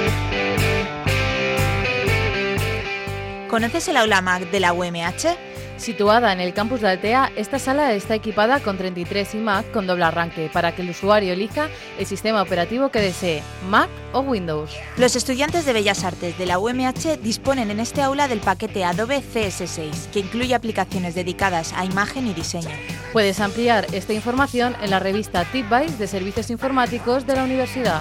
S14: ¿Conoces el aula M A C de la U M H?
S10: Situada en el campus de Altea, esta sala está equipada con treinta y tres iMac con doble arranque para que el usuario elija el sistema operativo que desee, Mac o Windows.
S14: Los estudiantes de Bellas Artes de la U M H disponen en este aula del paquete Adobe C S seis, que incluye aplicaciones dedicadas a imagen y diseño.
S10: Puedes ampliar esta información en la revista TipBytes de Servicios Informáticos de la Universidad.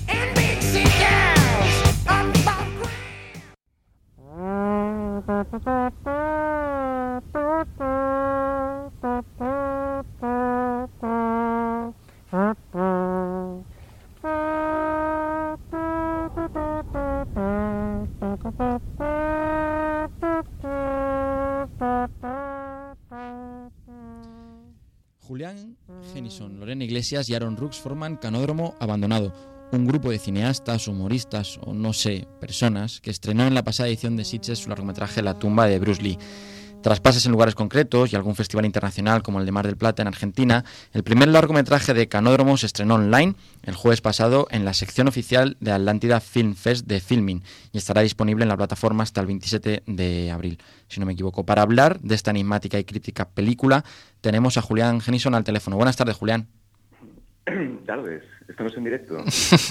S2: Julián Henison, Lorena Iglesias y Aaron Rooks forman Canódromo Abandonado, un grupo de cineastas, humoristas o no sé, personas que estrenó en la pasada edición de Sitges su largometraje La tumba de Bruce Lee. Tras pases en lugares concretos y algún festival internacional como el de Mar del Plata en Argentina, el primer largometraje de Canódromo se estrenó online el jueves pasado en la sección oficial de Atlántida Film Fest de Filmin y estará disponible en la plataforma hasta el veintisiete de abril, si no me equivoco. Para hablar de esta enigmática y crítica película tenemos a Julián Henison al teléfono. Buenas tardes, Julián.
S15: Tardes. Esto no es en directo.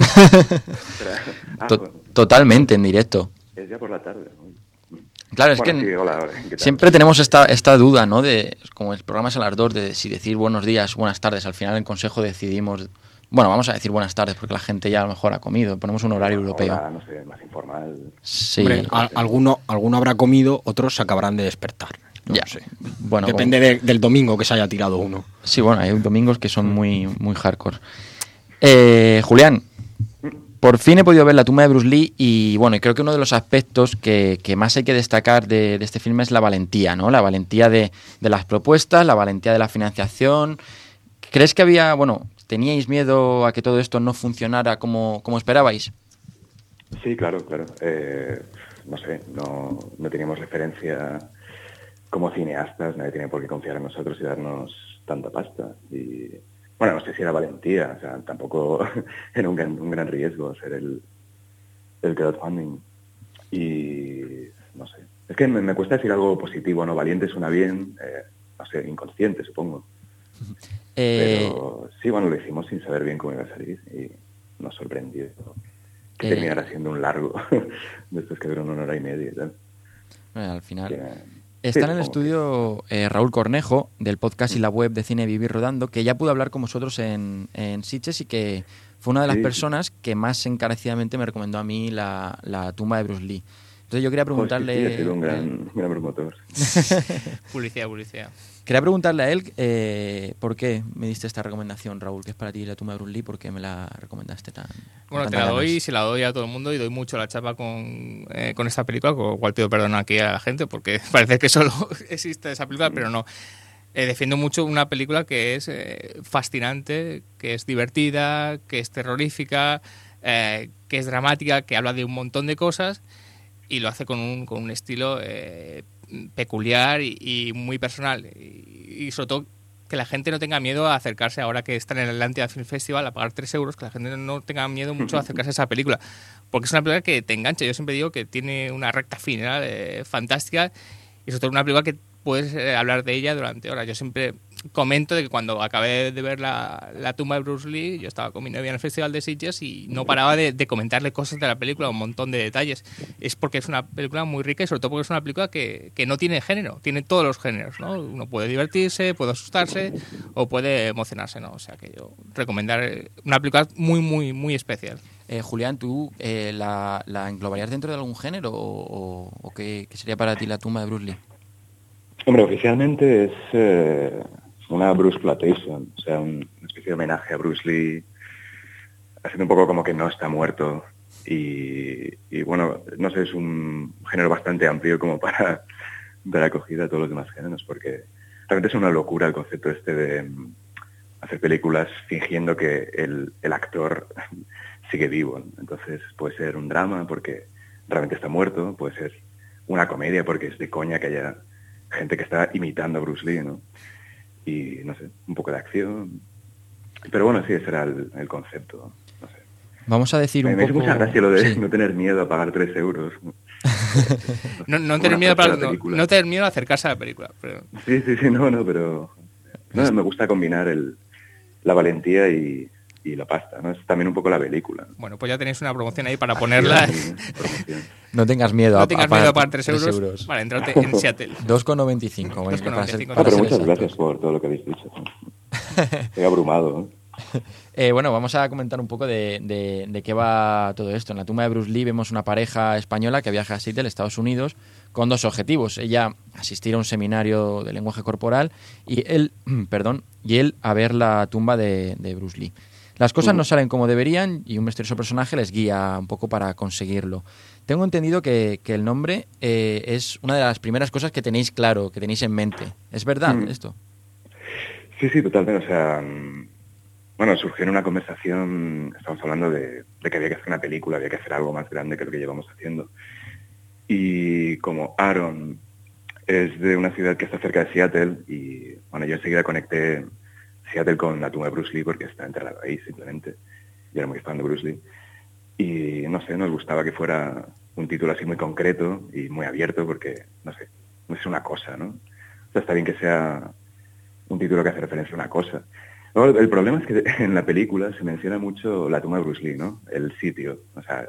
S15: ah,
S2: to- totalmente en directo.
S15: Es ya por la tarde.
S2: Claro, es
S15: bueno,
S2: que
S15: sí, hola, hola, ¿qué tal?
S2: Siempre tenemos esta esta duda, ¿no? De como el programa es a las dos, de si decir buenos días, buenas tardes. Al final en consejo decidimos, bueno, vamos a decir buenas tardes porque la gente ya a lo mejor ha comido. Ponemos un horario
S15: Hola,
S2: europeo.
S15: Hola, no sé, más informal.
S2: Sí.
S5: Hombre, a- alguno, alguno habrá comido, otros se acabarán de despertar. No
S2: Ya.
S5: sé.
S2: Bueno,
S5: Depende de- del domingo que se haya tirado uno.
S2: Sí, bueno, hay domingos que son muy, muy hardcore. Eh, Julián, por fin he podido ver La tumba de Bruce Lee y bueno, y creo que uno de los aspectos que, que más hay que destacar de, de este filme es la valentía, ¿no? La valentía de, de las propuestas, la valentía de la financiación. ¿Crees que había, bueno, teníais miedo a que todo esto no funcionara como, como esperabais?
S15: Sí, claro, claro. Eh, no sé, no, no teníamos referencia como cineastas, nadie tiene por qué confiar en nosotros y darnos tanta pasta. Y bueno, no sé si era valentía, o sea, tampoco era un gran, un gran riesgo hacer el, el crowdfunding. Y no sé, es que me, me cuesta decir algo positivo, ¿no? Valiente suena bien, eh, no sé, inconsciente, supongo.
S2: Eh,
S15: Pero sí, bueno, lo hicimos sin saber bien cómo iba a salir y nos sorprendió que
S2: Eh.
S15: terminara siendo un largo de estos que duran una hora y media y tal.
S2: Bueno, al final.
S15: Que-
S2: Está
S15: sí,
S2: en el
S15: supongo.
S2: estudio eh, Raúl Cornejo, del podcast y la web de Cine Vivir Rodando, que ya pudo hablar con vosotros en, en Sitges y que fue una de las
S15: Sí.
S2: personas que más encarecidamente me recomendó a mí la, la tumba de Bruce Lee. Entonces yo quería
S15: Joder,
S2: preguntarle...
S15: sí, sí, ha sido un gran, un gran promotor.
S4: Publicidad, publicidad.
S2: Quería preguntarle a él eh, por qué me diste esta recomendación, Raúl, que es para ti la tumba de Bruce Lee, por qué me la recomendaste tan...
S4: Bueno,
S2: con
S4: te la
S2: tantas
S4: doy,
S2: ganas?
S4: se la doy a todo el mundo y doy mucho la chapa con, eh, con esta película, con lo cual pido perdón aquí a la gente porque parece que solo existe esa película, pero no. Eh, defiendo mucho una película que es eh, fascinante, que es divertida, que es terrorífica, eh, que es dramática, que habla de un montón de cosas y lo hace con un, con un estilo eh, peculiar y, y muy personal. Y, y sobre todo que la gente no tenga miedo a acercarse ahora que está en el Atlántida Film Festival a pagar tres euros, que la gente no tenga miedo mucho a acercarse a esa película. Porque es una película que te engancha. Yo siempre digo que tiene una recta final eh, fantástica y sobre todo una película que puedes eh, hablar de ella durante horas. Yo siempre comento de que cuando acabé de ver la, la tumba de Bruce Lee, yo estaba con mi novia en el Festival de Sitges y no paraba de, de comentarle cosas de la película, un montón de detalles. Es porque es una película muy rica y sobre todo porque es una película que, que no tiene género, tiene todos los géneros, ¿no? Uno puede divertirse, puede asustarse o puede emocionarse, ¿no? O sea que yo recomendar una película muy, muy, muy especial.
S2: Eh, Julián, ¿tú eh, la, la englobarías dentro de algún género o, o, o qué, qué sería para ti la tumba de Bruce Lee?
S15: Hombre, oficialmente es eh, una Bruce Exploitation, o sea, un- una especie de homenaje a Bruce Lee, haciendo un poco como que no está muerto. Y, y bueno, no sé, es un género bastante amplio como para dar acogida a todos los demás géneros, porque realmente es una locura el concepto este de mm, hacer películas fingiendo que el, el actor sigue vivo. Entonces puede ser un drama porque realmente está muerto, puede ser una comedia porque es de coña que haya gente que está imitando a Bruce Lee, ¿no? Y, no sé, un poco de acción. Pero bueno, sí, ese era el, el concepto. No sé.
S2: Vamos a decir
S15: Me,
S2: un
S15: me hizo
S2: poco...
S15: mucha gracia lo de
S2: Sí.
S15: no tener miedo a pagar tres euros.
S4: no, no tener miedo para, no, no tener miedo a acercarse a la película. Pero...
S15: Sí, sí, sí, no, no, pero no, me gusta combinar el, la valentía y, y la pasta, ¿no? Es también un poco la película.
S4: Bueno, pues ya tenéis una promoción ahí para ponerla.
S2: No tengas miedo.
S4: No
S2: a,
S4: tengas
S2: a pagar
S4: miedo a pagar tres
S2: tres
S4: euros,
S2: euros.
S4: para entrarte en Seattle.
S2: dos con noventa y cinco. Bueno, para ser, para
S15: pero
S2: ser
S15: muchas
S2: exactos.
S15: gracias por todo lo que habéis dicho. Estoy abrumado, ¿no?
S2: Eh, bueno, vamos a comentar un poco de, de, de qué va todo esto. En la tumba de Bruce Lee vemos una pareja española que viaja a Seattle, Estados Unidos, con dos objetivos. Ella asistir a un seminario de lenguaje corporal y él, perdón, y él a ver la tumba de, de Bruce Lee. Las cosas uh-huh. no salen como deberían y un misterioso personaje les guía un poco para conseguirlo. Tengo entendido que, que el nombre eh, es una de las primeras cosas que tenéis claro, que tenéis en mente. ¿Es verdad uh-huh. esto?
S15: Sí, sí, totalmente. O sea... Bueno, surgió en una conversación, estamos hablando de, de que había que hacer una película, había que hacer algo más grande que lo que llevamos haciendo. Y como Aaron es de una ciudad que está cerca de Seattle, y bueno, yo enseguida conecté Seattle con la tumba de Bruce Lee porque está enterrado ahí simplemente. Yo era muy fan de Bruce Lee. Y no sé, nos gustaba que fuera un título así muy concreto y muy abierto porque, no sé, no es una cosa, ¿no? O sea, está bien que sea un título que hace referencia a una cosa. No, el problema es que en la película se menciona mucho la tumba de Bruce Lee, ¿no? El sitio, o sea,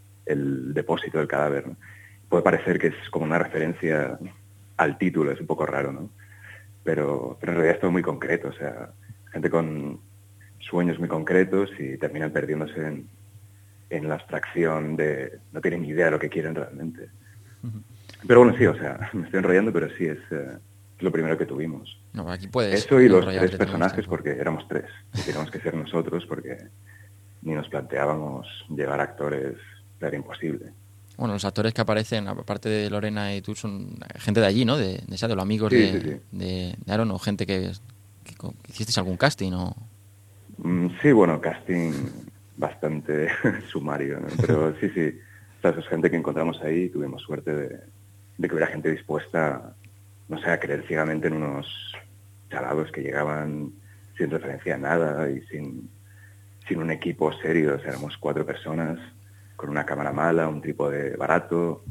S15: el depósito del cadáver, ¿no? Puede parecer que es como una referencia al título, es un poco raro, ¿no? Pero, pero en realidad es todo muy concreto, o sea, gente con sueños muy concretos y terminan perdiéndose en, en la abstracción de... no tienen ni idea de lo que quieren realmente. Uh-huh. Pero bueno, sí, o sea, me estoy enrollando, pero sí, es... Eh, lo primero que tuvimos.
S2: No, aquí puedes
S15: Eso y los tres personajes, porque éramos tres. Y teníamos que ser nosotros porque ni nos planteábamos llevar actores, era imposible.
S2: Bueno, los actores que aparecen, aparte de Lorena y tú, son gente de allí, ¿no? De, de, de los amigos
S15: sí,
S2: de,
S15: sí, sí.
S2: de, de Aaron, o gente que, que, que hicisteis algún casting, ¿o?
S15: Mm, sí, bueno, casting bastante sumario, ¿no? Pero sí, sí. O sea, es gente que encontramos ahí, tuvimos suerte de, de que hubiera gente dispuesta, no sé, a creer ciegamente en unos chalados que llegaban sin referencia a nada y sin, sin un equipo serio. O sea, éramos cuatro personas con una cámara mala, un trípode barato,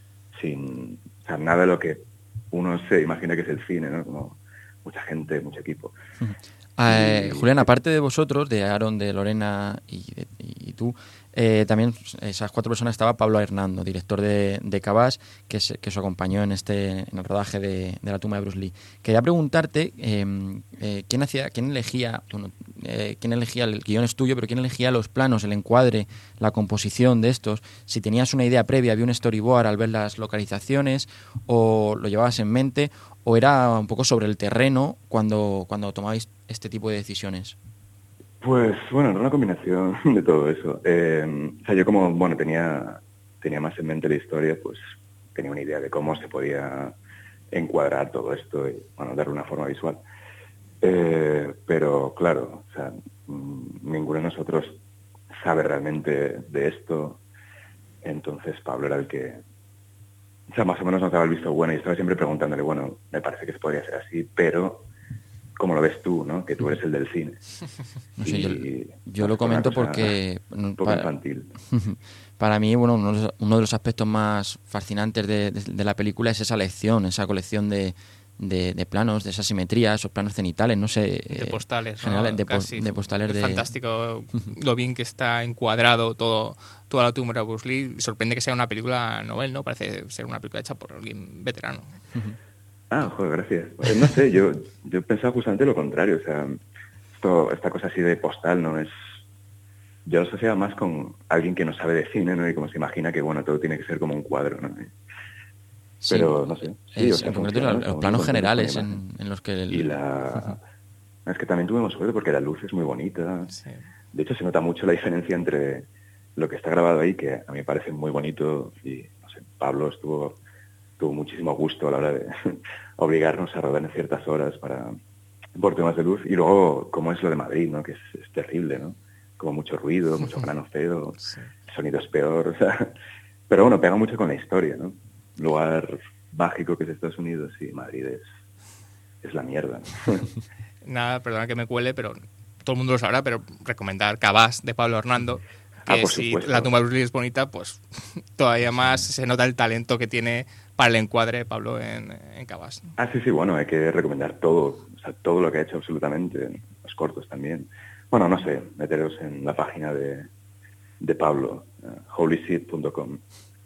S15: sin, o sea, nada de lo que uno se imagina que es el cine, ¿no? Como mucha gente, mucho equipo.
S2: Eh, y... Julián, aparte de vosotros, de Aaron, de Lorena y, de, y tú, eh, también esas cuatro personas estaba Pablo Hernando, director de, de Cabas, que, se, que os acompañó en este en el rodaje de, de la tumba de Bruce Lee. Quería preguntarte eh, eh, quién hacía, quién elegía, bueno, eh, quién elegía el guión es tuyo, pero quién elegía los planos, el encuadre, la composición de estos. Si tenías una idea previa, había un storyboard al ver las localizaciones, o lo llevabas en mente, o era un poco sobre el terreno cuando cuando tomabais este tipo de decisiones.
S15: Pues bueno, era una combinación de todo eso. Eh, o sea, yo como, bueno, tenía, tenía más en mente la historia, pues tenía una idea de cómo se podía encuadrar todo esto y, bueno, darle una forma visual. Eh, pero, claro, o sea, ninguno de nosotros sabe realmente de esto. Entonces Pablo era el que, o sea, más o menos nos daba el visto bueno y estaba siempre preguntándole, bueno, me parece que se podría hacer así, pero... como lo ves tú, ¿no? Que tú eres el del cine.
S2: No sé, yo, yo lo comento porque...
S15: Un poco
S2: para,
S15: infantil.
S2: Para mí, bueno, uno de los, uno de los aspectos más fascinantes de, de, de la película es esa lección, esa colección de, de, de planos, de esa simetría, esos planos cenitales, no sé...
S4: De postales,
S2: generales,
S4: ¿no?
S2: de,
S4: Casi.
S2: de postales
S4: es
S2: de...
S4: fantástico lo bien que está encuadrado todo, toda la tumba de Bruce Lee. Sorprende que sea una película novel, ¿no? Parece ser una película hecha por alguien veterano.
S15: Ah, joder, gracias. Pues no sé, yo yo pensaba justamente lo contrario, o sea, esto, esta cosa así de postal no es... Yo lo asociaba más con alguien que no sabe de cine, ¿no? Y como se imagina que, bueno, todo tiene que ser como un cuadro, ¿no? Pero, sí, no sé. Sí,
S2: es,
S15: o sea,
S2: en concreto,
S15: funciona,
S2: los, los planos generales en, en los que... El...
S15: Y la... Uh-huh. Es que también tuvimos suerte porque la luz es muy bonita.
S4: Sí.
S15: De hecho, se nota mucho la diferencia entre lo que está grabado ahí, que a mí me parece muy bonito, y, no sé, Pablo estuvo... tuvo muchísimo gusto a la hora de obligarnos a rodar en ciertas horas para por temas de luz. Y luego, como es lo de Madrid, ¿no? Que es, es terrible, ¿no? Como mucho ruido, mucho grano feo, sí. El sonido es peor, o sea... Pero bueno, pega mucho con la historia, ¿no? Lugar mágico que es Estados Unidos y Madrid es, es la mierda, ¿no?
S4: Nada, perdona que me cuele, pero todo el mundo lo sabrá, pero recomendar Cabas de Pablo Hernando. que
S15: Ah, por
S4: si
S15: supuesto.
S4: la tumba de Bruce Lee es bonita, pues todavía más se nota el talento que tiene para el encuadre Pablo en, en Cabas.
S15: Ah, sí, sí, bueno, hay que recomendar todo, o sea, todo lo que ha hecho absolutamente, los cortos también. Bueno, no sé, meteros en la página de, de Pablo, uh, holy seed punto com.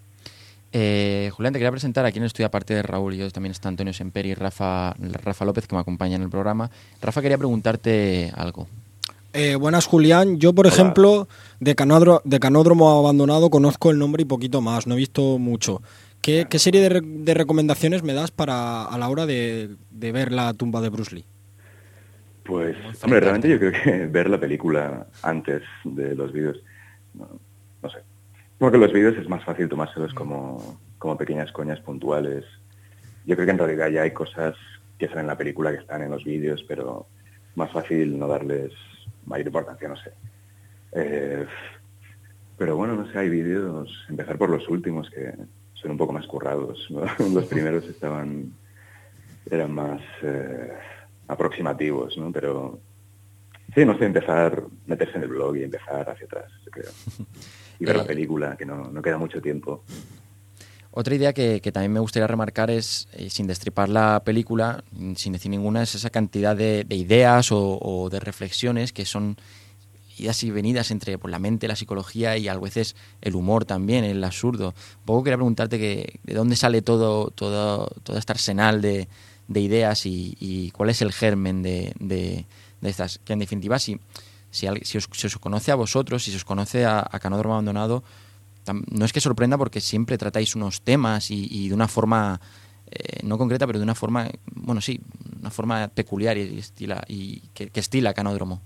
S2: Eh, Julián, te quería presentar aquí en el estudio, aparte de Raúl y yo, también está Antonio Semperi y Rafa, Rafa López, que me acompañan en el programa. Rafa, quería preguntarte algo.
S5: Eh, buenas, Julián. Yo, por Hola. ejemplo, de, Canodro, de Canódromo Abandonado conozco el nombre y poquito más, no he visto mucho. ¿Qué, qué serie de, re, de recomendaciones me das para a la hora de, de ver la tumba de Bruce Lee?
S15: Pues, hombre, realmente yo creo que ver la película antes de los vídeos, no, no sé. Porque los vídeos es más fácil tomárselos como, como pequeñas coñas puntuales. Yo creo que en realidad ya hay cosas que salen en la película que están en los vídeos, pero más fácil no darles mayor importancia, no sé. Eh, pero bueno, no sé, hay vídeos, empezar por los últimos que son un poco más currados, ¿no? Los primeros estaban, eran más eh, aproximativos, ¿no? Pero sí, no sé, empezar, meterse en el blog y empezar hacia atrás, yo creo. Y ver eh, la película, que no, no queda mucho tiempo.
S2: Otra idea que, que también me gustaría remarcar es, eh, sin destripar la película, sin decir ninguna, es esa cantidad de, de ideas o, o de reflexiones que son idas y venidas entre pues, la mente, la psicología y a veces el humor también, el absurdo. Un poco quería preguntarte que, de dónde sale todo, todo, todo este arsenal de, de ideas y, y cuál es el germen de, de, de estas. Que en definitiva, si, si, si, os, si os conoce a vosotros, si se os conoce a, a Canódromo Abandonado, no es que sorprenda porque siempre tratáis unos temas y, y de una forma eh, no concreta, pero de una forma, bueno, sí, una forma peculiar y, estila, y que, que estila Canódromo.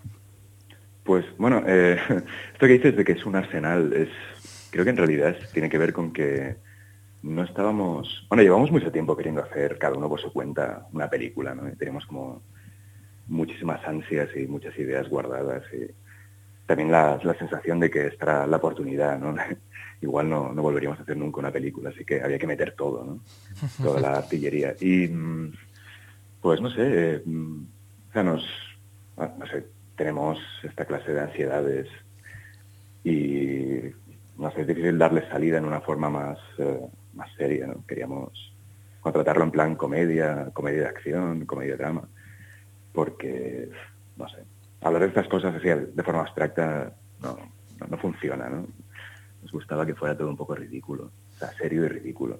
S15: Pues bueno, eh, esto que dices de que es un arsenal, es creo que en realidad es, tiene que ver con que no estábamos, bueno, llevamos mucho tiempo queriendo hacer cada uno por su cuenta una película, ¿no? Y teníamos como muchísimas ansias y muchas ideas guardadas y también la, la sensación de que estará la oportunidad, ¿no? Igual no, no volveríamos a hacer nunca una película, así que había que meter todo, ¿no? Toda la artillería. Y, pues, no sé, eh, o sea, nos, no sé, tenemos esta clase de ansiedades y, no sé, es difícil darle salida en una forma más, eh, más seria, ¿no? Queríamos contratarlo en plan comedia, comedia de acción, comedia de drama, porque, no sé, hablar de estas cosas así de forma abstracta no, no, no funciona, ¿no? Nos gustaba que fuera todo un poco ridículo, o sea, serio y ridículo.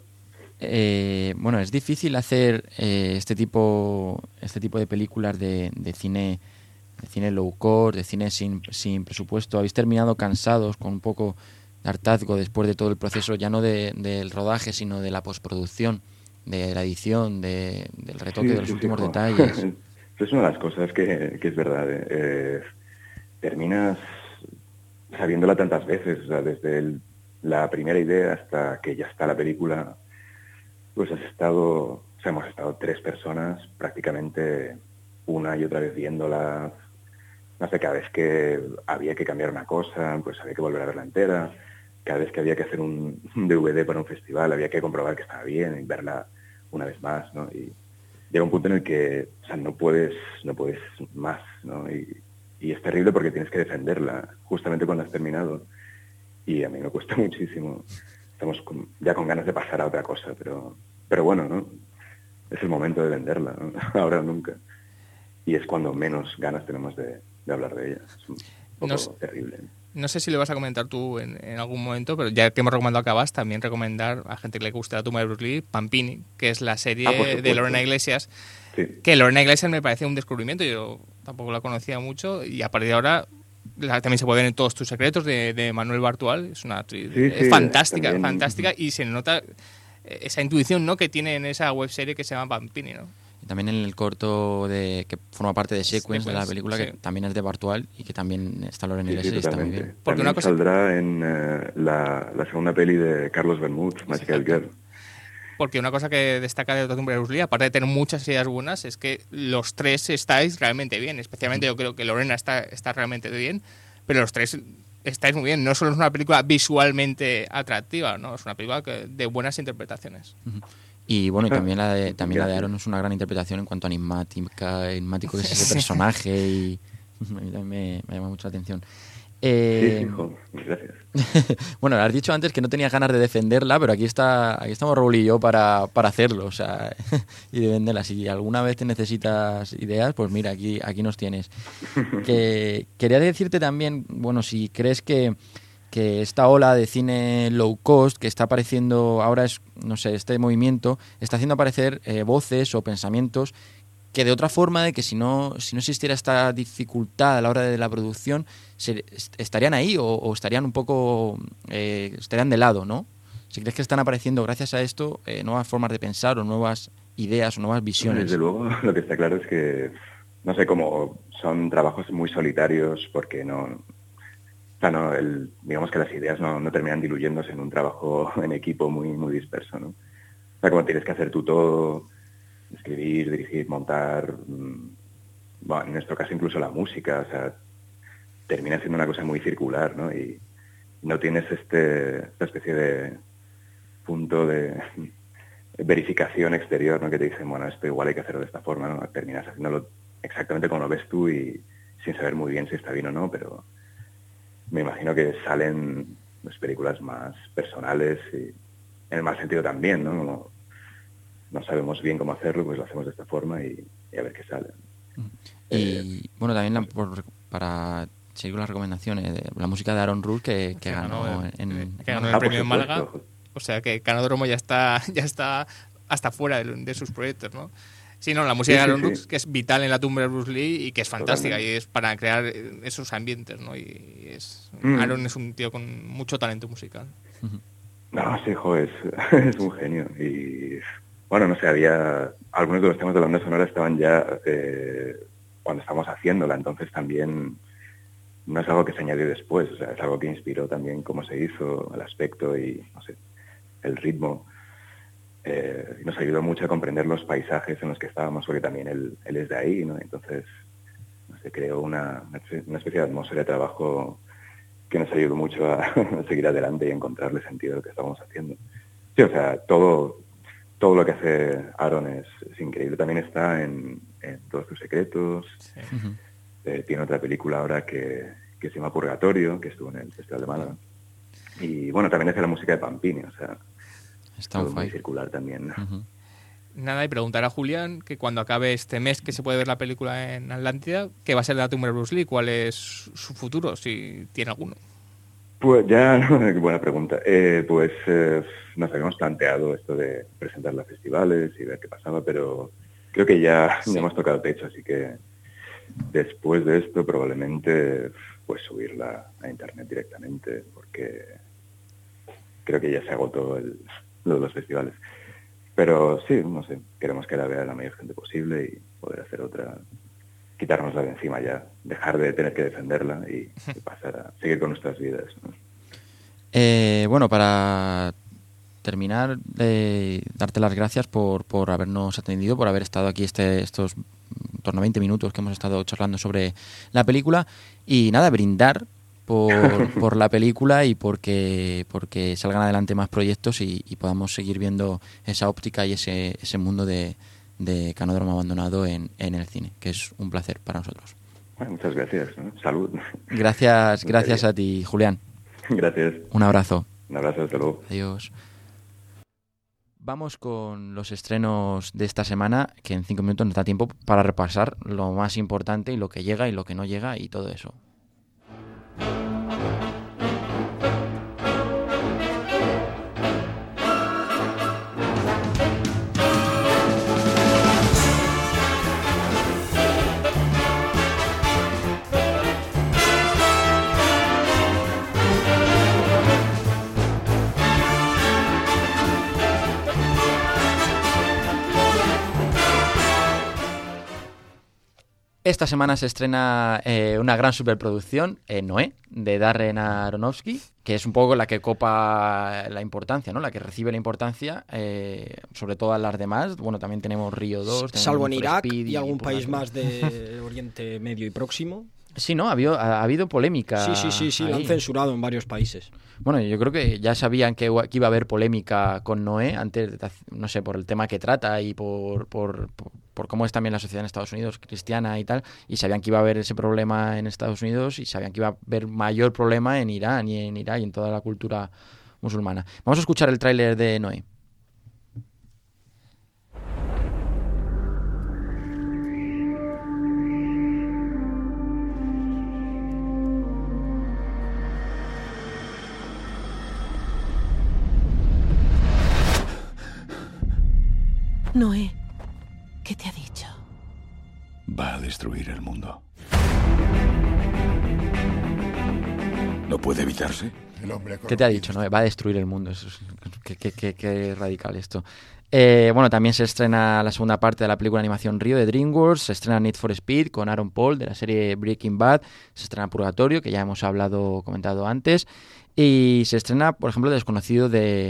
S2: Eh, bueno, es difícil hacer eh, este tipo este tipo de películas de, de cine de cine low cost, de cine sin, sin presupuesto. ¿Habéis terminado cansados, con un poco de hartazgo después de todo el proceso, ya no de, del rodaje, sino de la postproducción, de la edición, de, del retoque, sí, de los sí, últimos sí, detalles?
S15: Es una de las cosas que, que es verdad. Eh, terminas sabiéndola tantas veces, o sea, desde el, la primera idea hasta que ya está la película, pues has estado, o sea, hemos estado tres personas prácticamente una y otra vez viéndola. No sé, cada vez que había que cambiar una cosa, pues había que volver a verla entera. Cada vez que había que hacer un, un D V D para un festival, había que comprobar que estaba bien y verla una vez más, ¿no? Y llega un punto en el que, o sea, no puedes, no puedes más, ¿no? Y, y es terrible porque tienes que defenderla justamente cuando has terminado. Y a mí me cuesta muchísimo. Estamos con, ya con ganas de pasar a otra cosa, pero, pero bueno, ¿no? Es el momento de venderla, ¿no? Ahora o nunca. Y es cuando menos ganas tenemos de, de hablar de ella. Es un poco no sé, terrible.
S4: No sé si lo vas a comentar tú en, en algún momento, pero ya que hemos recomendado a Cabas, también recomendar a gente que le guste la tumba de Bruce Lee, Pampini, que es la serie ah, de Lorena Iglesias. Sí. Que Lorena Iglesias me parece un descubrimiento, yo tampoco la conocía mucho, y a partir de ahora la, también se puede ver en Todos tus secretos de, de Manuel Bartual, es una actriz sí, sí, fantástica, también. fantástica, y se nota esa intuición, ¿no?, que tiene en esa webserie que se llama Pampini, ¿no?
S2: También en el corto de que forma parte de Sequence, Sequence de la película, sí, que también es de Bartual y que también está Lorena Iglesias sí, sí, y está muy bien.
S15: Porque una cosa saldrá en uh, la, la segunda peli de Carlos Bermúdez, Magical Girl.
S4: Porque una cosa que destaca de Tumba de Bruce Lee, aparte de tener muchas ideas buenas, es que los tres estáis realmente bien. Especialmente yo creo que Lorena está, está realmente bien, pero los tres estáis muy bien. No solo es una película visualmente atractiva, ¿no? Es una película que, de buenas interpretaciones. Uh-huh.
S2: Y bueno, y también la de también la de Aaron es una gran interpretación en cuanto a animática, enigmático que es ese personaje y a mí también me, me llama mucho la atención. Eh,
S15: Sí, hijo, gracias.
S2: bueno, has dicho antes que no tenías ganas de defenderla, pero aquí está, aquí estamos Raúl y yo para, para hacerlo, o sea, y de venderla. Si alguna vez te necesitas ideas, pues mira, aquí, aquí nos tienes. Que quería decirte también, bueno, si crees que, que esta ola de cine low cost que está apareciendo ahora es, no sé, este movimiento está haciendo aparecer eh, voces o pensamientos que de otra forma, de que si no si no existiera esta dificultad a la hora de la producción, se, estarían ahí o, o estarían un poco, eh, estarían de lado, ¿no? Si crees que están apareciendo gracias a esto eh, nuevas formas de pensar o nuevas ideas o nuevas visiones.
S15: Desde luego, lo que está claro es que, no sé, como son trabajos muy solitarios porque no, o sea, no el, digamos que las ideas no, no terminan diluyéndose en un trabajo en equipo muy, muy disperso, ¿no? O sea, como tienes que hacer tú todo, escribir, dirigir, montar, bueno, en nuestro caso incluso la música, o sea, termina siendo una cosa muy circular, ¿no? Y no tienes este esta especie de punto de verificación exterior, ¿no? Que te dicen, bueno, esto igual hay que hacerlo de esta forma, ¿no? Terminas haciéndolo exactamente como lo ves tú y sin saber muy bien si está bien o no, pero me imagino que salen las películas más personales y en el mal sentido también, ¿no? Como no sabemos bien cómo hacerlo, pues lo hacemos de esta forma y, y a ver qué sale.
S2: Y
S15: eh,
S2: bueno, también la, por, para seguir con las recomendaciones, de la música de Aaron Rull que, que, que ganó, ganó en, en,
S4: que ganó el
S15: ah,
S4: premio en Málaga. O sea que Canódromo ya está ya está hasta fuera de, de sus proyectos, ¿no? Sí, no, la música sí, de Aaron sí, Rull, sí. que es vital en la tumba de Bruce Lee y que es fantástica. Totalmente. Y es para crear esos ambientes, ¿no? Y es mm. Aaron es un tío con mucho talento musical.
S15: No, sí, jo, es, es un genio. Y bueno, no sé, había algunos de los temas de la banda sonora estaban ya eh, cuando estábamos haciéndola, entonces también no es algo que se añadió después, o sea, es algo que inspiró también cómo se hizo, el aspecto y, no sé, el ritmo. Eh, nos ayudó mucho a comprender los paisajes en los que estábamos, porque también él, él es de ahí, ¿no? Entonces, no sé, creó una, una especie de atmósfera de trabajo que nos ayudó mucho a, a seguir adelante y encontrarle sentido a lo que estábamos haciendo. Sí, o sea, todo... Todo lo que hace Aaron es, es increíble. También está en, en Todos tus secretos. Sí. Eh, tiene otra película ahora que, que se llama Purgatorio, que estuvo en el Festival de Málaga. Y bueno, también hace la música de Pampini, o sea,
S2: está
S15: todo muy circular también.
S4: Uh-huh. Nada, y preguntar a Julián que cuando acabe este mes que se puede ver la película en Atlántida, ¿qué va a ser de la tumba de Bruce Lee? ¿Cuál es su futuro, si tiene alguno?
S15: Pues ya, no, buena pregunta. Eh, pues eh, nos habíamos planteado esto de presentarla a festivales y ver qué pasaba, pero creo que ya, sí. ya hemos tocado techo, así que después de esto probablemente pues subirla a internet directamente, porque creo que ya se agotó el, lo de los festivales. Pero sí, no sé, queremos que la vea la mayor gente posible y poder hacer otra, quitárnosla de encima ya, dejar de tener que defenderla y, y pasar a seguir con nuestras vidas, ¿no?
S2: Eh, bueno, para terminar, eh, darte las gracias por, por habernos atendido, por haber estado aquí este estos en torno a veinte minutos que hemos estado charlando sobre la película y nada, brindar por, por la película y porque porque salgan adelante más proyectos y, y podamos seguir viendo esa óptica y ese, ese mundo de de Canódromo abandonado en, en el cine, que es un placer para nosotros.
S15: Bueno, muchas gracias, ¿no? Salud.
S2: Gracias, gracias a ti, Julián.
S15: Gracias.
S2: Un abrazo.
S15: Un abrazo, hasta luego.
S2: Adiós. Vamos con los estrenos de esta semana, que en cinco minutos nos da tiempo para repasar lo más importante y lo que llega y lo que no llega y todo eso. Esta semana se estrena eh, una gran superproducción, eh, Noé, de Darren Aronofsky, que es un poco la que copa la importancia, ¿no? La que recibe la importancia eh, sobre todas las demás. Bueno, también tenemos Río dos.
S5: Salvo en Irak y algún país más de Oriente Medio y Próximo.
S2: Sí, ¿no? Ha habido, ha, ha habido polémica.
S5: Sí, sí, sí, sí, la han censurado en varios países.
S2: Bueno, yo creo que ya sabían que, que iba a haber polémica con Noé antes, no sé, por el tema que trata y por, por, por, por cómo es también la sociedad en Estados Unidos, cristiana y tal, y sabían que iba a haber ese problema en Estados Unidos y sabían que iba a haber mayor problema en Irán y en Irak y en toda la cultura musulmana. Vamos a escuchar el tráiler de Noé.
S16: Noé, ¿qué te ha dicho?
S17: Va a destruir el mundo. ¿No puede evitarse?
S2: ¿Qué te ha dicho, Noé? Va a destruir el mundo. Eso es, qué, qué, qué, qué radical esto. Eh, bueno, también se estrena la segunda parte de la película de animación Río de DreamWorks. Se estrena Need for Speed con Aaron Paul de la serie Breaking Bad. Se estrena Purgatorio, que ya hemos hablado, comentado antes. Y se estrena, por ejemplo, Desconocido de,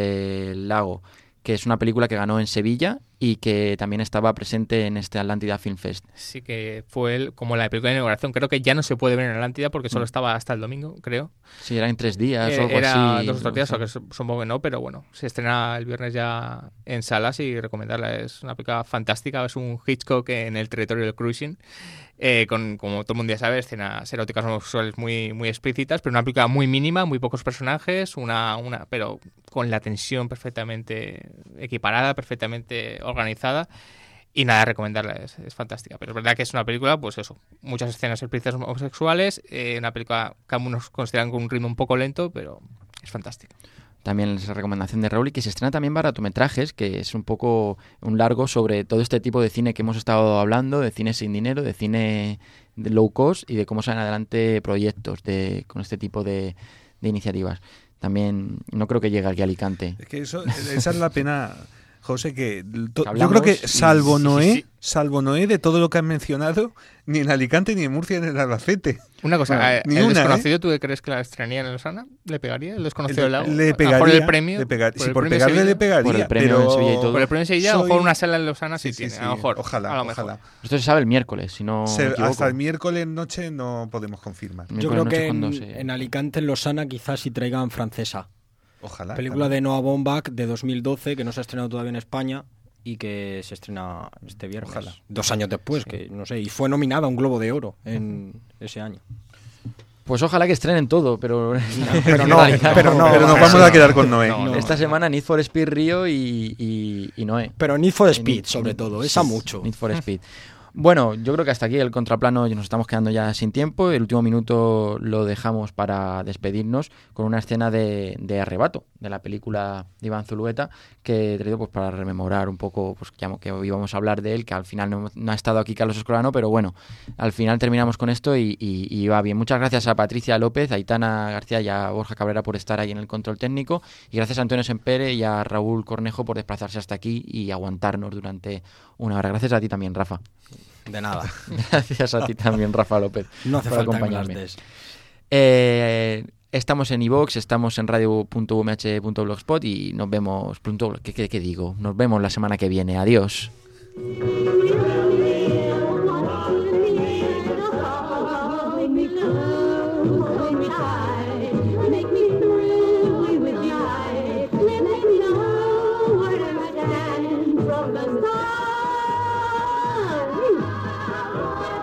S2: de Lago, que es una película que ganó en Sevilla y que también estaba presente en este Atlántida Film Fest.
S4: Sí, que fue el, como la película de inauguración. Creo que ya no se puede ver en Atlántida porque solo estaba hasta el domingo, creo.
S2: Sí, era en tres días
S4: eh,
S2: o algo
S4: era
S2: así.
S4: Dos o tres días, o que supongo que no, pero bueno, se estrena el viernes ya en salas y recomendarla. Es una película fantástica, es un Hitchcock en el territorio del cruising. Eh, con, como todo el mundo ya sabe, escenas eróticas homosexuales muy, muy explícitas, pero una película muy mínima, muy pocos personajes, una, una, pero con la tensión perfectamente equiparada, perfectamente organizada. Y nada, recomendarla, es, es fantástica. Pero es verdad que es una película, pues eso, muchas escenas explícitas homosexuales, eh, una película que algunos consideran con un ritmo un poco lento, pero es fantástica.
S2: También es la recomendación de Raúl, y que se estrena también Baratometrajes, que es un poco un largo sobre todo este tipo de cine que hemos estado hablando, de cine sin dinero, de cine de low cost y de cómo salen adelante proyectos de con este tipo de, de iniciativas. También no creo que llegue aquí a Alicante.
S3: Es que eso, esa es la pena, José, que to, yo creo que salvo y, Noé, sí, sí, sí. salvo Noé, de todo lo que han mencionado, ni en Alicante, ni en Murcia, ni en Albacete.
S4: Una cosa, bueno, eh, ¿el una, desconocido ¿eh? tú crees que la estrenaría en Lausana? ¿Le pegaría el desconocido del lago?
S3: Le pegaría.
S4: ¿Por el premio?
S3: Le pega,
S4: ¿Por
S3: sí,
S4: el
S3: por
S4: premio
S3: pegarle le pegaría.
S2: Por el premio
S3: pero...
S2: en Sevilla y todo.
S4: Por el premio en Sevilla,
S3: Soy...
S4: a lo mejor una sala en Lausana sí,
S3: sí,
S4: tiene,
S3: sí,
S4: a lo mejor.
S3: Ojalá,
S4: a lo
S3: ojalá.
S4: mejor.
S2: Esto se sabe el miércoles, si no
S3: se,
S2: me equivoco.
S3: Hasta el miércoles noche no podemos confirmar.
S5: Yo creo que en, se... en Alicante, en Lausana, quizás sí traigan Francesa.
S3: Ojalá.
S5: Película
S3: claro.
S5: de Noah Baumbach de dos mil doce, que no se ha estrenado todavía en España y que se estrena este viernes.
S3: Ojalá.
S5: Dos años después, sí. que no sé, y fue nominada a un Globo de Oro en uh-huh. ese año.
S2: Pues ojalá que estrenen todo, pero
S5: no, pero, no, pero no,
S3: pero nos vamos a quedar con Noé.
S2: No, no, Esta no. semana Need for Speed Río y, y, y Noé.
S5: Pero Need for Speed, Need, sobre todo, esa mucho.
S2: Need for Speed. Bueno, yo creo que hasta aquí el contraplano nos estamos quedando ya sin tiempo. El último minuto lo dejamos para despedirnos con una escena de, de Arrebato, de la película de Iván Zulueta, que he traído pues para rememorar un poco pues que, que íbamos a hablar de él, que al final no, no ha estado aquí Carlos Escolano, pero bueno, al final terminamos con esto y, y, y va bien. Muchas gracias a Patricia López, a Aitana García y a Borja Cabrera por estar ahí en el control técnico, y gracias a Antonio Sempere y a Raúl Cornejo por desplazarse hasta aquí y aguantarnos durante una hora. Gracias a ti también, Rafa.
S5: De nada.
S2: Gracias a ti también, Rafa López.
S5: No hace
S2: por
S5: falta
S2: acompañarme. Eh, estamos en iVoox, estamos en radio punto u m h punto blogspot y nos vemos. Punto, ¿qué, qué, ¿Qué digo? Nos vemos la semana que viene. Adiós.
S18: From the sun.